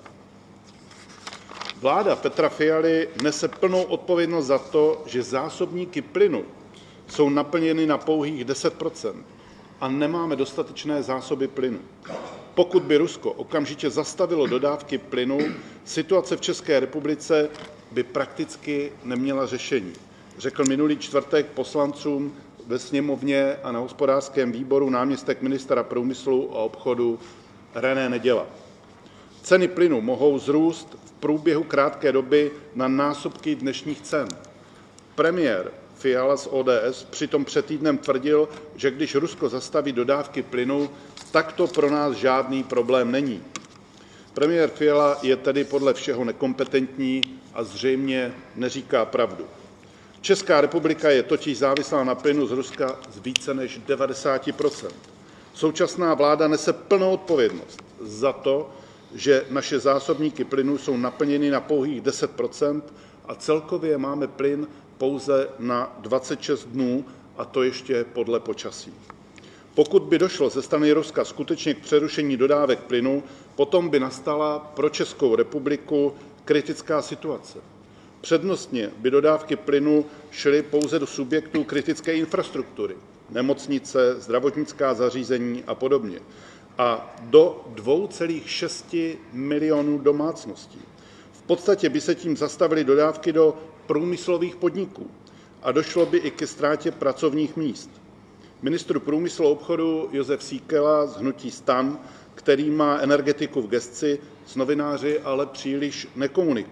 Vláda Petra Fialy nese plnou odpovědnost za to, že zásobníky plynu jsou naplněny na pouhých deset procent a nemáme dostatečné zásoby plynu. Pokud by Rusko okamžitě zastavilo dodávky plynu, situace v České republice by prakticky neměla řešení, řekl minulý čtvrtek poslancům ve sněmovně a na hospodářském výboru náměstek ministra průmyslu a obchodu René Neděla. Ceny plynu mohou vzrůst v průběhu krátké doby na násobky dnešních cen. Premiér Fiala z O D S přitom před týdnem tvrdil, že když Rusko zastaví dodávky plynu, tak to pro nás žádný problém není. Premiér Fiala je tedy podle všeho nekompetentní a zřejmě neříká pravdu. Česká republika je totiž závislá na plynu z Ruska z více než devadesát procent. Současná vláda nese plnou odpovědnost za to, že naše zásobníky plynu jsou naplněny na pouhých deset procent a celkově máme plyn pouze na dvacet šest dnů, a to ještě podle počasí. Pokud by došlo ze strany Ruska skutečně k přerušení dodávek plynu, potom by nastala pro Českou republiku kritická situace. Přednostně by dodávky plynu šly pouze do subjektů kritické infrastruktury, nemocnice, zdravotnická zařízení a podobně, a do dvou celých šesti milionů domácností. V podstatě by se tím zastavily dodávky do průmyslových podniků a došlo by i ke ztrátě pracovních míst. Ministr průmyslu a obchodu Jozef Síkela z hnutí STAN, který má energetiku v gesci, s novináři ale příliš nekomunikuje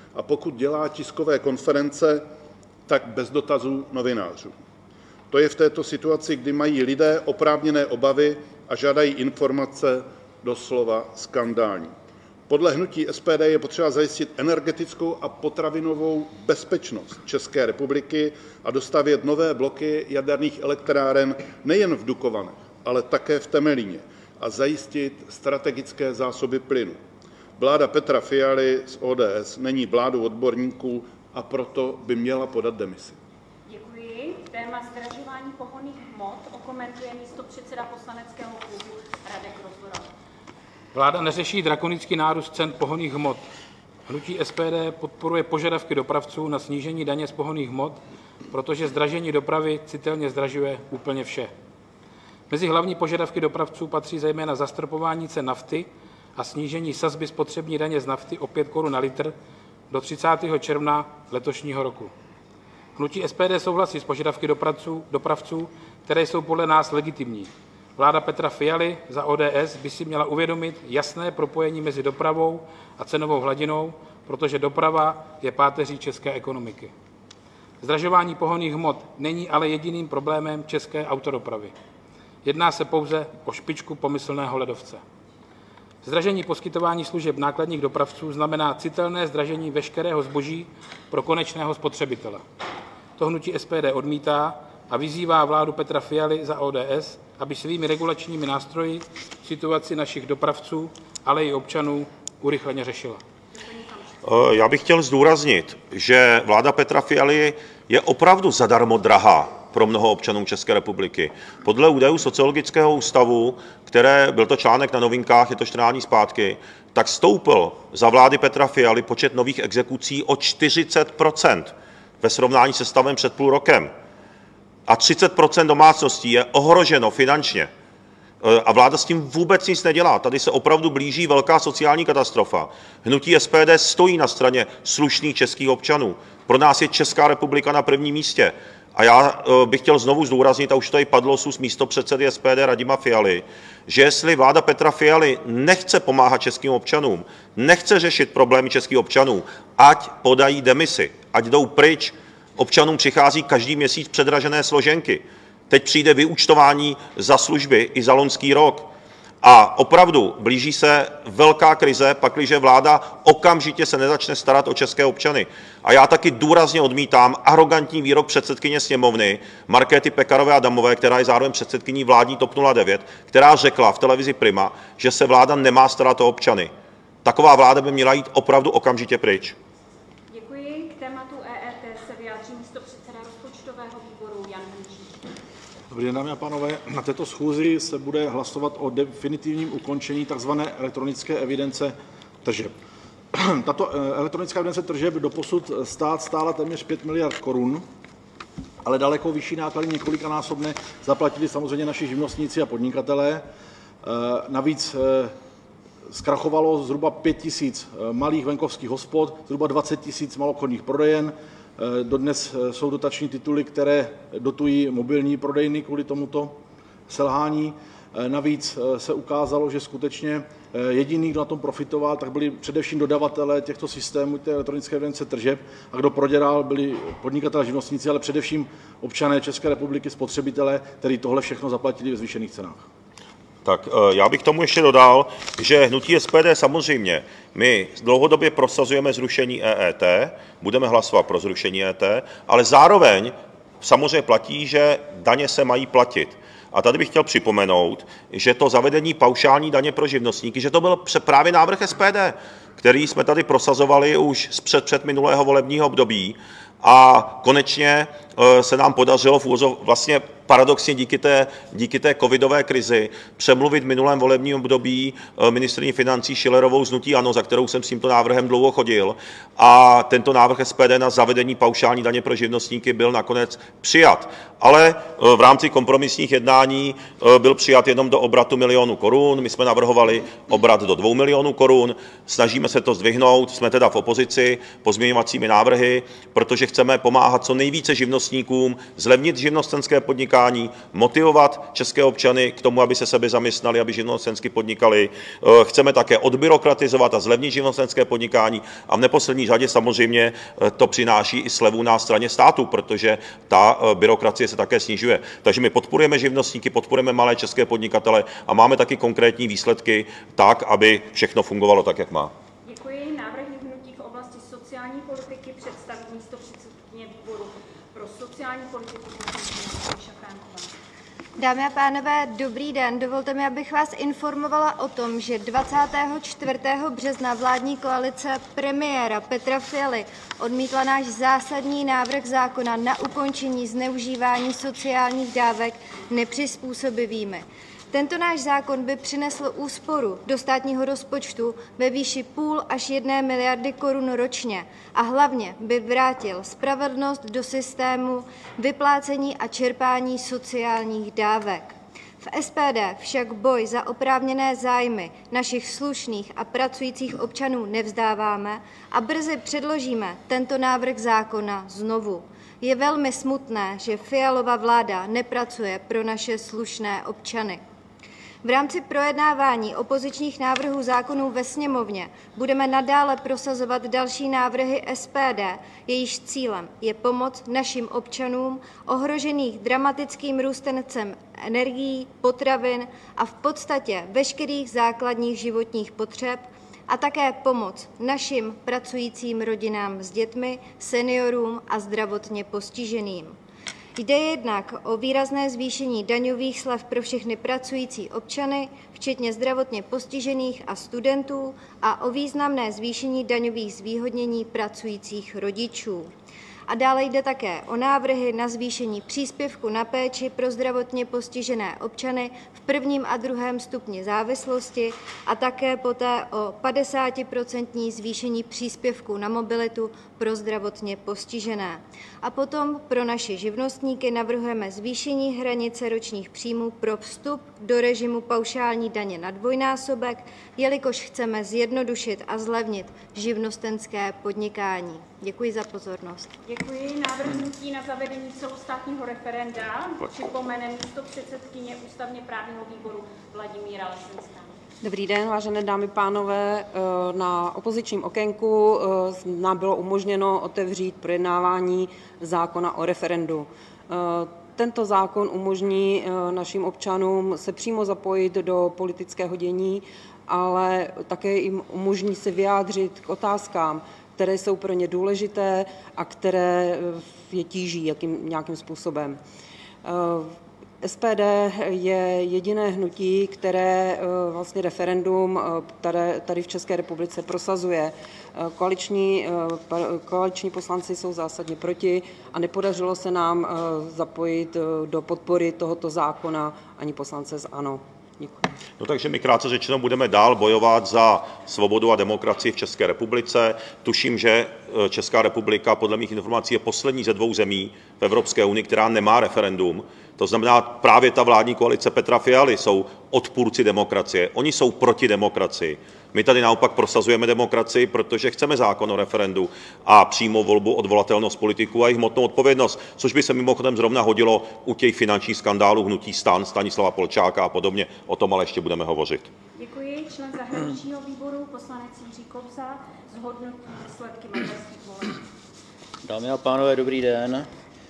a pokud dělá tiskové konference, tak bez dotazů novinářů. To je v této situaci, kdy mají lidé oprávněné obavy a žádají informace, doslova skandální. Podle hnutí S P D je potřeba zajistit energetickou a potravinovou bezpečnost České republiky a dostavět nové bloky jaderných elektráren nejen v Dukovanech, ale také v Temelíně a zajistit strategické zásoby plynu. Vláda Petra Fialy z O D S není vládou odborníků a proto by měla podat demisi. Děkuji. Téma zdražování pohonných hmot okomentuje místopředseda poslaneckého klubu Radek Rozvoral. Vláda neřeší drakonický nárůst cen pohonných hmot. Hnutí S P D podporuje požadavky dopravců na snížení daně z pohonných hmot, protože zdražení dopravy citelně zdražuje úplně vše. Mezi hlavní požadavky dopravců patří zejména zastropování cen nafty a snížení sazby spotřební daně z nafty o pět korun na litr do třicátého června letošního roku. Hnutí S P D souhlasí s požadavky dopravců, dopravců, které jsou podle nás legitimní. Vláda Petra Fialy za O D S by si měla uvědomit jasné propojení mezi dopravou a cenovou hladinou, protože doprava je páteří české ekonomiky. Zdražování pohonných hmot není ale jediným problémem české autodopravy. Jedná se pouze o špičku pomyslného ledovce. Zdražení poskytování služeb nákladních dopravců znamená citelné zdražení veškerého zboží pro konečného spotřebitele. To hnutí S P D odmítá a vyzývá vládu Petra Fialy za O D S, aby svými regulačními nástroji situaci našich dopravců, ale i občanů urychleně řešila. Já bych chtěl zdůraznit, že vláda Petra Fialy je opravdu zadarmo drahá pro mnoho občanů České republiky. Podle údajů Sociologického ústavu, které byl to článek na Novinkách, je to čtrnáct dní zpátky, tak stoupl za vlády Petra Fialy počet nových exekucí o čtyřicet procent ve srovnání se stavem před půl rokem. A třicet procent domácností je ohroženo finančně. A vláda s tím vůbec nic nedělá. Tady se opravdu blíží velká sociální katastrofa. Hnutí S P D stojí na straně slušných českých občanů. Pro nás je Česká republika na prvním místě. A já bych chtěl znovu zdůraznit, a už to tady padlo z úst místopředsedy S P D Radima Fialy, že jestli vláda Petra Fialy nechce pomáhat českým občanům, nechce řešit problémy českých občanů, ať podají demisi, ať jdou pryč. Občanům přichází každý měsíc předražené složenky. Teď přijde vyúčtování za služby i za loňský rok. A opravdu blíží se velká krize, pakliže vláda okamžitě se nezačne starat o české občany. A já taky důrazně odmítám arrogantní výrok předsedkyně sněmovny Markéty Pekarové Adamové, která je zároveň předsedkyní vládní TOP nula devět, která řekla v televizi Prima, že se vláda nemá starat o občany. Taková vláda by měla jít opravdu okamžitě pryč. Děkuji. K tématu E E T se vyjádří místopředseda rozpočtového výboru Jan Hrnčíř. Dobrý den, dámy a pánové. Na této schůzi se bude hlasovat o definitivním ukončení tzv. Elektronické evidence tržeb. Tato elektronická evidence tržeb doposud stát stála téměř pět miliard korun, ale daleko vyšší náklady několikanásobné zaplatili samozřejmě naši živnostníci a podnikatelé. Navíc zkrachovalo zhruba pět tisíc malých venkovských hospod, zhruba dvacet tisíc maloobchodních prodejen. Dodnes jsou dotační tituly, které dotují mobilní prodejny kvůli tomuto selhání. Navíc se ukázalo, že skutečně jediný, kdo na tom profitoval, tak byli především dodavatelé těchto systémů, té elektronické evidence tržeb, a kdo prodělal, byli podnikatelé, živnostníci, ale především občané České republiky, spotřebitelé, kteří tohle všechno zaplatili ve zvýšených cenách. Tak já bych tomu ještě dodal, že hnutí S P D samozřejmě, my dlouhodobě prosazujeme zrušení E E T, budeme hlasovat pro zrušení E E T, ale zároveň samozřejmě platí, že daně se mají platit. A tady bych chtěl připomenout, že to zavedení paušální daně pro živnostníky, že to byl právě návrh S P D, který jsme tady prosazovali už z před, před minulého volebního období, a konečně se nám podařilo v úzov, vlastně paradoxně díky té, díky té covidové krizi přemluvit v minulém volebním období ministryni financí Schillerovou z hnutí ANO, za kterou jsem s tímto návrhem dlouho chodil, a tento návrh S P D na zavedení paušální daně pro živnostníky byl nakonec přijat. Ale v rámci kompromisních jednání byl přijat jenom do obratu milionu korun, my jsme navrhovali obrat do dvou milionů korun, snažíme se to zdvihnout, jsme teda v opozici pozměňovacími návrhy, protože chceme pomáhat co nejvíce živnostníkům živnostníkům, zlevnit živnostenské podnikání, motivovat české občany k tomu, aby se sebe zaměstnali, aby živnostensky podnikali. Chceme také odbyrokratizovat a zlevnit živnostenské podnikání a v neposlední řadě samozřejmě to přináší i slevu na straně státu, protože ta byrokracie se také snižuje. Takže my podporujeme živnostníky, podporujeme malé české podnikatele a máme taky konkrétní výsledky tak, aby všechno fungovalo tak, jak má. Děkuji. Návrhy hnutí v oblasti sociální politiky představí místopředsedkyně výboru pro sociální politiku poslankyně Šafránková. Dámy a pánové, dobrý den. Dovolte mi, abych vás informovala o tom, že dvacátého čtvrtého března vládní koalice premiéra Petra Fialy odmítla náš zásadní návrh zákona na ukončení zneužívání sociálních dávek nepřizpůsobivými. Tento náš zákon by přinesl úsporu do státního rozpočtu ve výši půl až jedné miliardy korun ročně a hlavně by vrátil spravedlnost do systému vyplácení a čerpání sociálních dávek. V S P D však boj za oprávněné zájmy našich slušných a pracujících občanů nevzdáváme a brzy předložíme tento návrh zákona znovu. Je velmi smutné, že Fialova vláda nepracuje pro naše slušné občany. V rámci projednávání opozičních návrhů zákonů ve sněmovně budeme nadále prosazovat další návrhy S P D, jejichž cílem je pomoc našim občanům ohrožených dramatickým růstem cen energií, potravin a v podstatě veškerých základních životních potřeb a také pomoc našim pracujícím rodinám s dětmi, seniorům a zdravotně postiženým. Jde jednak o výrazné zvýšení daňových slev pro všechny pracující občany, včetně zdravotně postižených a studentů, a o významné zvýšení daňových zvýhodnění pracujících rodičů. A dále jde také o návrhy na zvýšení příspěvku na péči pro zdravotně postižené občany v prvním a druhém stupni závislosti a také poté o padesátiprocentní zvýšení příspěvku na mobilitu pro zdravotně postižené. A potom pro naše živnostníky navrhujeme zvýšení hranice ročních příjmů pro vstup do režimu paušální daně na dvojnásobek, jelikož chceme zjednodušit a zlevnit živnostenské podnikání. Děkuji za pozornost. Děkuji. Návrh hnutí na zavedení celostátního referenda připomene místopředsedkyně ústavně právního výboru Vladimíra Lesenská. Dobrý den, vážené dámy, pánové. Na opozičním okénku nám bylo umožněno otevřít projednávání zákona o referendu. Tento zákon umožní našim občanům se přímo zapojit do politického dění, ale také jim umožní se vyjádřit k otázkám, které jsou pro ně důležité a které je tíží jakým, nějakým způsobem. S P D je jediné hnutí, které vlastně referendum tady, tady v České republice prosazuje. Koaliční, koaliční poslanci jsou zásadně proti a nepodařilo se nám zapojit do podpory tohoto zákona ani poslance z ANO. Děkuji. No takže my krátce řečeno budeme dál bojovat za svobodu a demokracii v České republice. Tuším, že Česká republika podle mých informací je poslední ze dvou zemí v Evropské unii, která nemá referendum. To znamená, právě ta vládní koalice Petra Fialy jsou odpůrci demokracie. Oni jsou proti demokracii. My tady naopak prosazujeme demokracii, protože chceme zákon o referendu a přímou volbu, odvolatelnost politiků a jejich hmotnou odpovědnost, což by se mimochodem zrovna hodilo u těch finančních skandálů hnutí STAN, Stanislava Polčáka a podobně. O tom ale ještě budeme hovořit. Děkuji. Člen zahraničního výboru poslanec Jiří Kobza zhodnotí výsledky maďarských voleb. Dámy a pánové, dobrý den.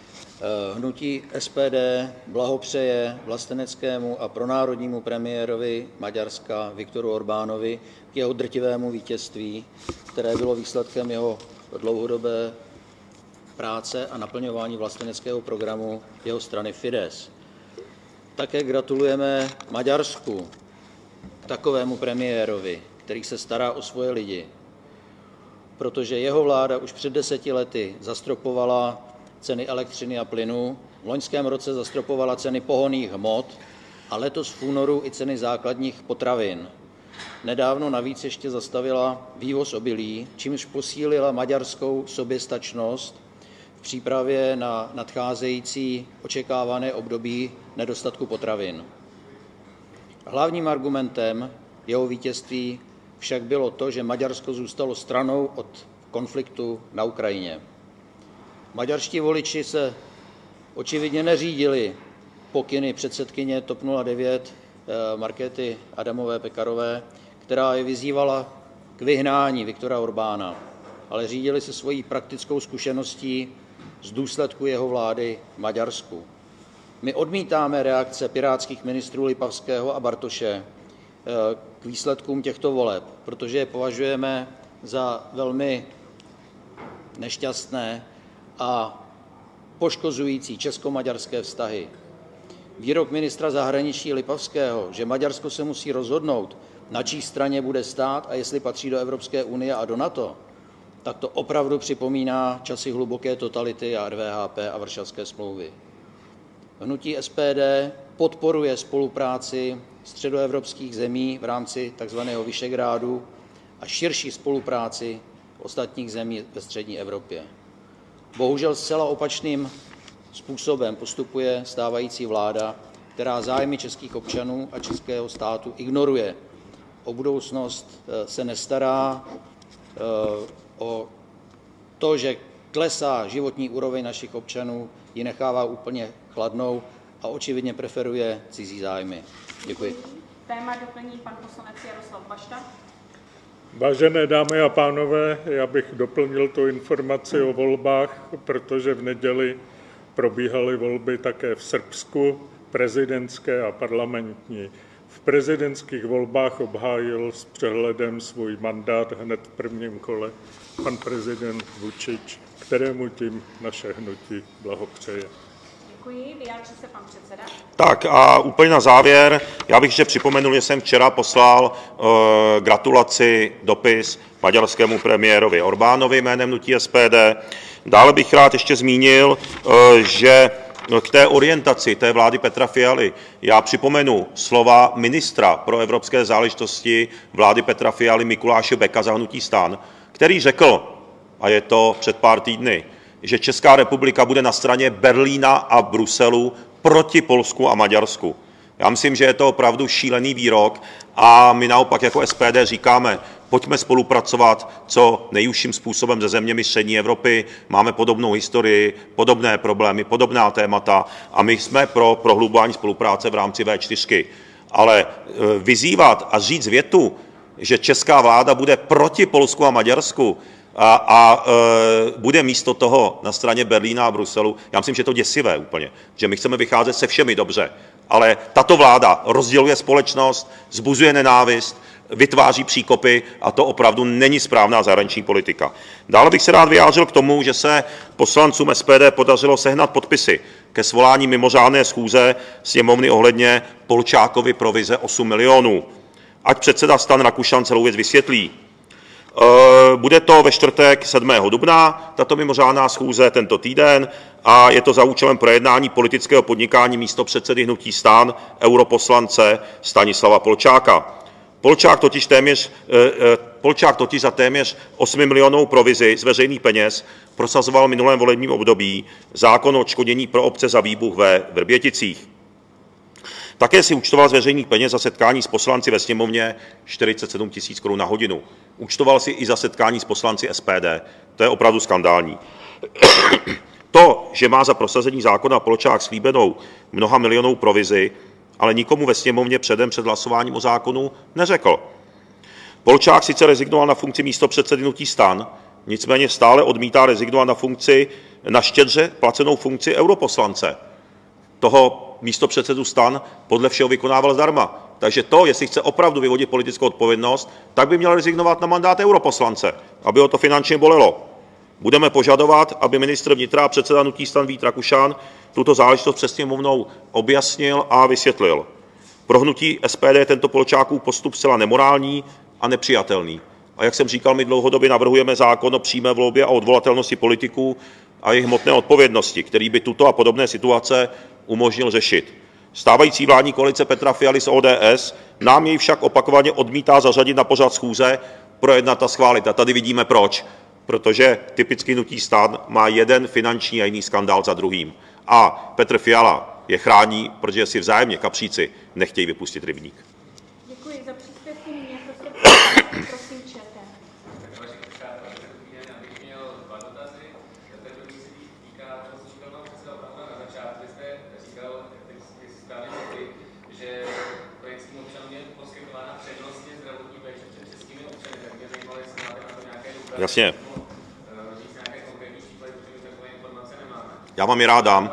Hnutí S P D blahopřeje vlasteneckému a pronárodnímu premiérovi Maďarska Viktoru Orbánovi k jeho drtivému vítězství, které bylo výsledkem jeho dlouhodobé práce a naplňování vlasteneckého programu jeho strany Fidesz. Také gratulujeme Maďarsku k takovému premiérovi, který se stará o svoje lidi, protože jeho vláda už před deseti lety zastropovala ceny elektřiny a plynu, v loňském roce zastropovala ceny pohonných hmot a letos v únoru i ceny základních potravin. Nedávno navíc ještě zastavila vývoz obilí, čímž posílila maďarskou soběstačnost v přípravě na nadcházející očekávané období nedostatku potravin. Hlavním argumentem jeho vítězství však bylo to, že Maďarsko zůstalo stranou od konfliktu na Ukrajině. Maďarští voliči se očividně neřídili pokyny předsedkyně TOP nula devět Markéty Adamové Pekarové, která je vyzývala k vyhnání Viktora Orbána, ale řídili se svojí praktickou zkušeností z důsledku jeho vlády v Maďarsku. My odmítáme reakce pirátských ministrů Lipavského a Bartoše k výsledkům těchto voleb, protože je považujeme za velmi nešťastné a poškozující česko-maďarské vztahy. Výrok ministra zahraničí Lipavského, že Maďarsko se musí rozhodnout, na čí straně bude stát a jestli patří do Evropské unie a do NATO, tak to opravdu připomíná časy hluboké totality a R V H P a Varšavské smlouvy. Hnutí S P D podporuje spolupráci středoevropských zemí v rámci tzv. Visegrádu a širší spolupráci ostatních zemí ve střední Evropě. Bohužel zcela opačným způsobem postupuje stávající vláda, která zájmy českých občanů a českého státu ignoruje. O budoucnost se nestará, o to, že klesá životní úroveň našich občanů, ji nechává úplně chladnou a očividně preferuje cizí zájmy. Děkuji. Téma doplní pan poslanec Jaroslav Bašta. Vážené dámy a pánové, já bych doplnil tu informaci o volbách, protože v neděli probíhaly volby také v Srbsku, prezidentské a parlamentní. V prezidentských volbách obhájil s přehledem svůj mandát hned v prvním kole pan prezident Vučić, kterému tím naše hnutí blahopřeje. Děkuji. Vyjádří se pan předseda. Tak a úplně na závěr, já bych ještě připomenul, že jsem včera poslal uh, gratulaci, dopis maďarskému premiérovi Orbánovi jménem hnutí S P D. Dále bych rád ještě zmínil, uh, že k té orientaci té vlády Petra Fialy já připomenu slova ministra pro evropské záležitosti vlády Petra Fialy Mikuláše Beka za hnutí STAN, který řekl, a je to před pár týdny, že Česká republika bude na straně Berlína a Bruselu proti Polsku a Maďarsku. Já myslím, že je to opravdu šílený výrok a my naopak jako S P D říkáme, pojďme spolupracovat co nejužším způsobem se zeměmi střední Evropy, máme podobnou historii, podobné problémy, podobná témata a my jsme pro prohlubování spolupráce v rámci V čtyři. Ale vyzývat a říct větu, že česká vláda bude proti Polsku a Maďarsku, a, a e, bude místo toho na straně Berlína a Bruselu, já myslím, že je to děsivé úplně, že my chceme vycházet se všemi dobře, ale tato vláda rozděluje společnost, vzbuzuje nenávist, vytváří příkopy a to opravdu není správná zahraniční politika. Dále bych se rád vyjádřil k tomu, že se poslancům S P D podařilo sehnat podpisy ke svolání mimořádné schůze sněmovny ohledně Polčákovy provize osm milionů. Ať předseda STAN Rakušan celou věc vysvětlí. Bude to ve čtvrtek sedmého dubna, tato mimořádná schůze tento týden a je to za účelem projednání politického podnikání místopředsedy hnutí STAN, europoslance Stanislava Polčáka. Polčák totiž, téměř, Polčák totiž za téměř osm milionů provizi z veřejných peněz prosazoval v minulém volebním období zákon o odškodnění pro obce za výbuch ve Vrběticích. Také si účtoval z veřejných peněz za setkání s poslanci ve sněmovně čtyřicet sedm tisíc korun na hodinu. Účtoval si i za setkání s poslanci S P D. To je opravdu skandální. To, že má za prosazení zákona Polčák slíbenou mnoha milionou provizi, ale nikomu ve sněmovně předem před hlasováním o zákonu neřekl. Polčák sice rezignoval na funkci místopředsedy hnutí STAN, nicméně stále odmítá rezignovat na funkci, na štědře placenou funkci europoslance. Toho místopředsedu STAN podle všeho vykonával zdarma. Takže to, jestli chce opravdu vyvodit politickou odpovědnost, tak by měl rezignovat na mandát europoslance, aby ho to finančně bolelo. Budeme požadovat, aby ministr vnitra a předseda hnutí STAN Vít Rakušan tuto záležitost před sněmovnou objasnil a vysvětlil. Pro hnutí S P D je tento Polčákův postup zcela nemorální a nepřijatelný. A jak jsem říkal, my dlouhodobě navrhujeme zákon o přímé volbě a odvolatelnosti politiků a jejich hmotné odpovědnosti, který by tuto a podobné situace umožnil řešit. Stávající vládní koalice Petra Fialy z O D S nám jej však opakovaně odmítá zařadit na pořad schůze, projednat a schválit. A tady vidíme proč. Protože typický hnutí STAN má jeden finanční a jiný skandál za druhým. A Petr Fiala je chrání, protože si vzájemně kapříci nechtějí vypustit rybník. Děkuji za příspěvky. Nyní prosím, prosím čete. Abych měl dva dotazy. Ten první se týká, co říkal pan předseda Okamura na začátku. Jasně. Já vám je rád dám.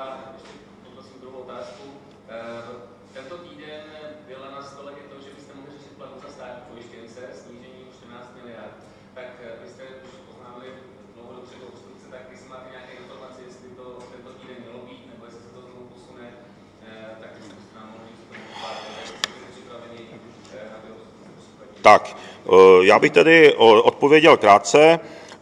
Tak, já bych tedy odpověděl krátce.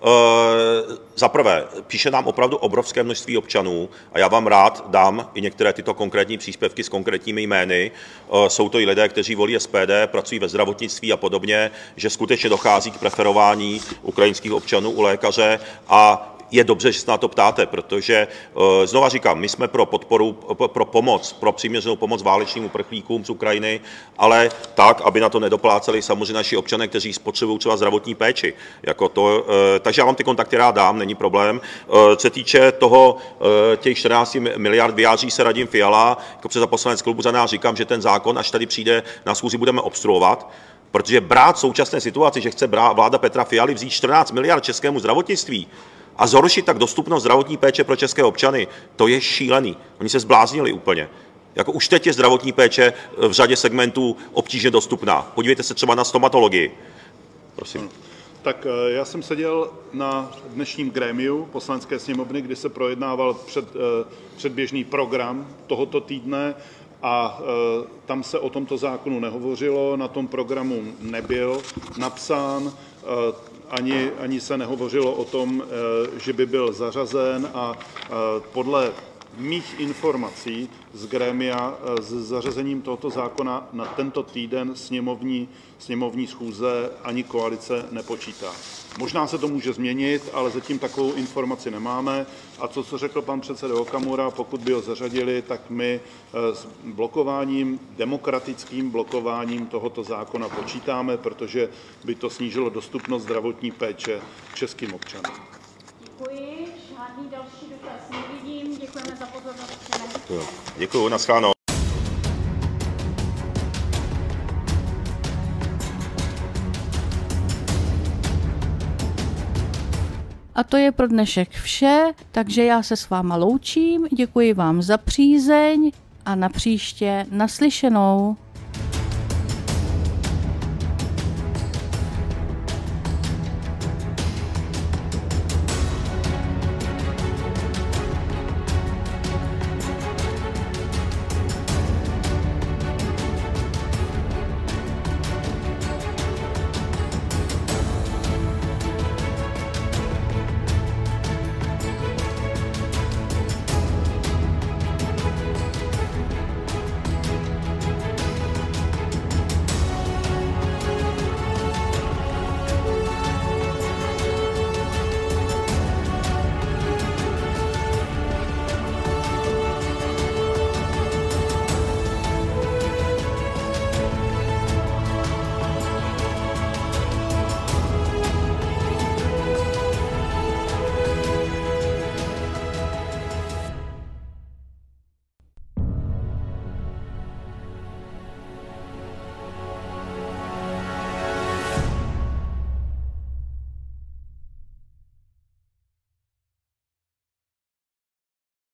Za prvé, píše nám opravdu obrovské množství občanů a já vám rád dám i některé tyto konkrétní příspěvky s konkrétními jmény. Jsou to i lidé, kteří volí S P D, pracují ve zdravotnictví a podobně, že skutečně dochází k preferování ukrajinských občanů u lékaře a je dobře, že se na to ptáte, protože znova říkám, my jsme pro podporu, pro pomoc, pro přiměřenou pomoc válečným uprchlíkům z Ukrajiny, ale tak, aby na to nedopláceli samozřejmě naši občané, kteří potřebují třeba zdravotní péči. Jako to, takže já vám ty kontakty rád dám, není problém. Co se týče toho, těch čtrnáct miliard vyjádří se Radim Fiala, jako předseda poslaneckého klubu za nás říkám, že ten zákon, až tady přijde na schůzi, budeme obstruovat, protože brát v současné situaci, že chce vláda Petra Fialy vzít čtrnáct miliard českému zdravotnictví, a zhoršit tak dostupnost zdravotní péče pro české občany, to je šílený. Oni se zbláznili úplně. Jako už teď je zdravotní péče v řadě segmentů obtížně dostupná. Podívejte se třeba na stomatologii. Prosím. Tak já jsem seděl na dnešním grémiu Poslanecké sněmovny, kdy se projednával před, předběžný program tohoto týdne a tam se o tomto zákonu nehovořilo, na tom programu nebyl napsán, Ani, ani se nehovořilo o tom, že by byl zařazen a podle mých informací z grémia s zařazením tohoto zákona na tento týden sněmovní, sněmovní schůze ani koalice nepočítá. Možná se to může změnit, ale zatím takovou informaci nemáme. A co, co řekl pan předseda Okamura, pokud by ho zařadili, tak my s blokováním, demokratickým blokováním tohoto zákona počítáme, protože by to snížilo dostupnost zdravotní péče českým občanům. Děkuji. Žádný další dotaz nevidím. Děkujeme za pozornost. Děkuji, naschledanou. A to je pro dnešek vše, takže já se s váma loučím, děkuji vám za přízeň a na příště naslyšenou.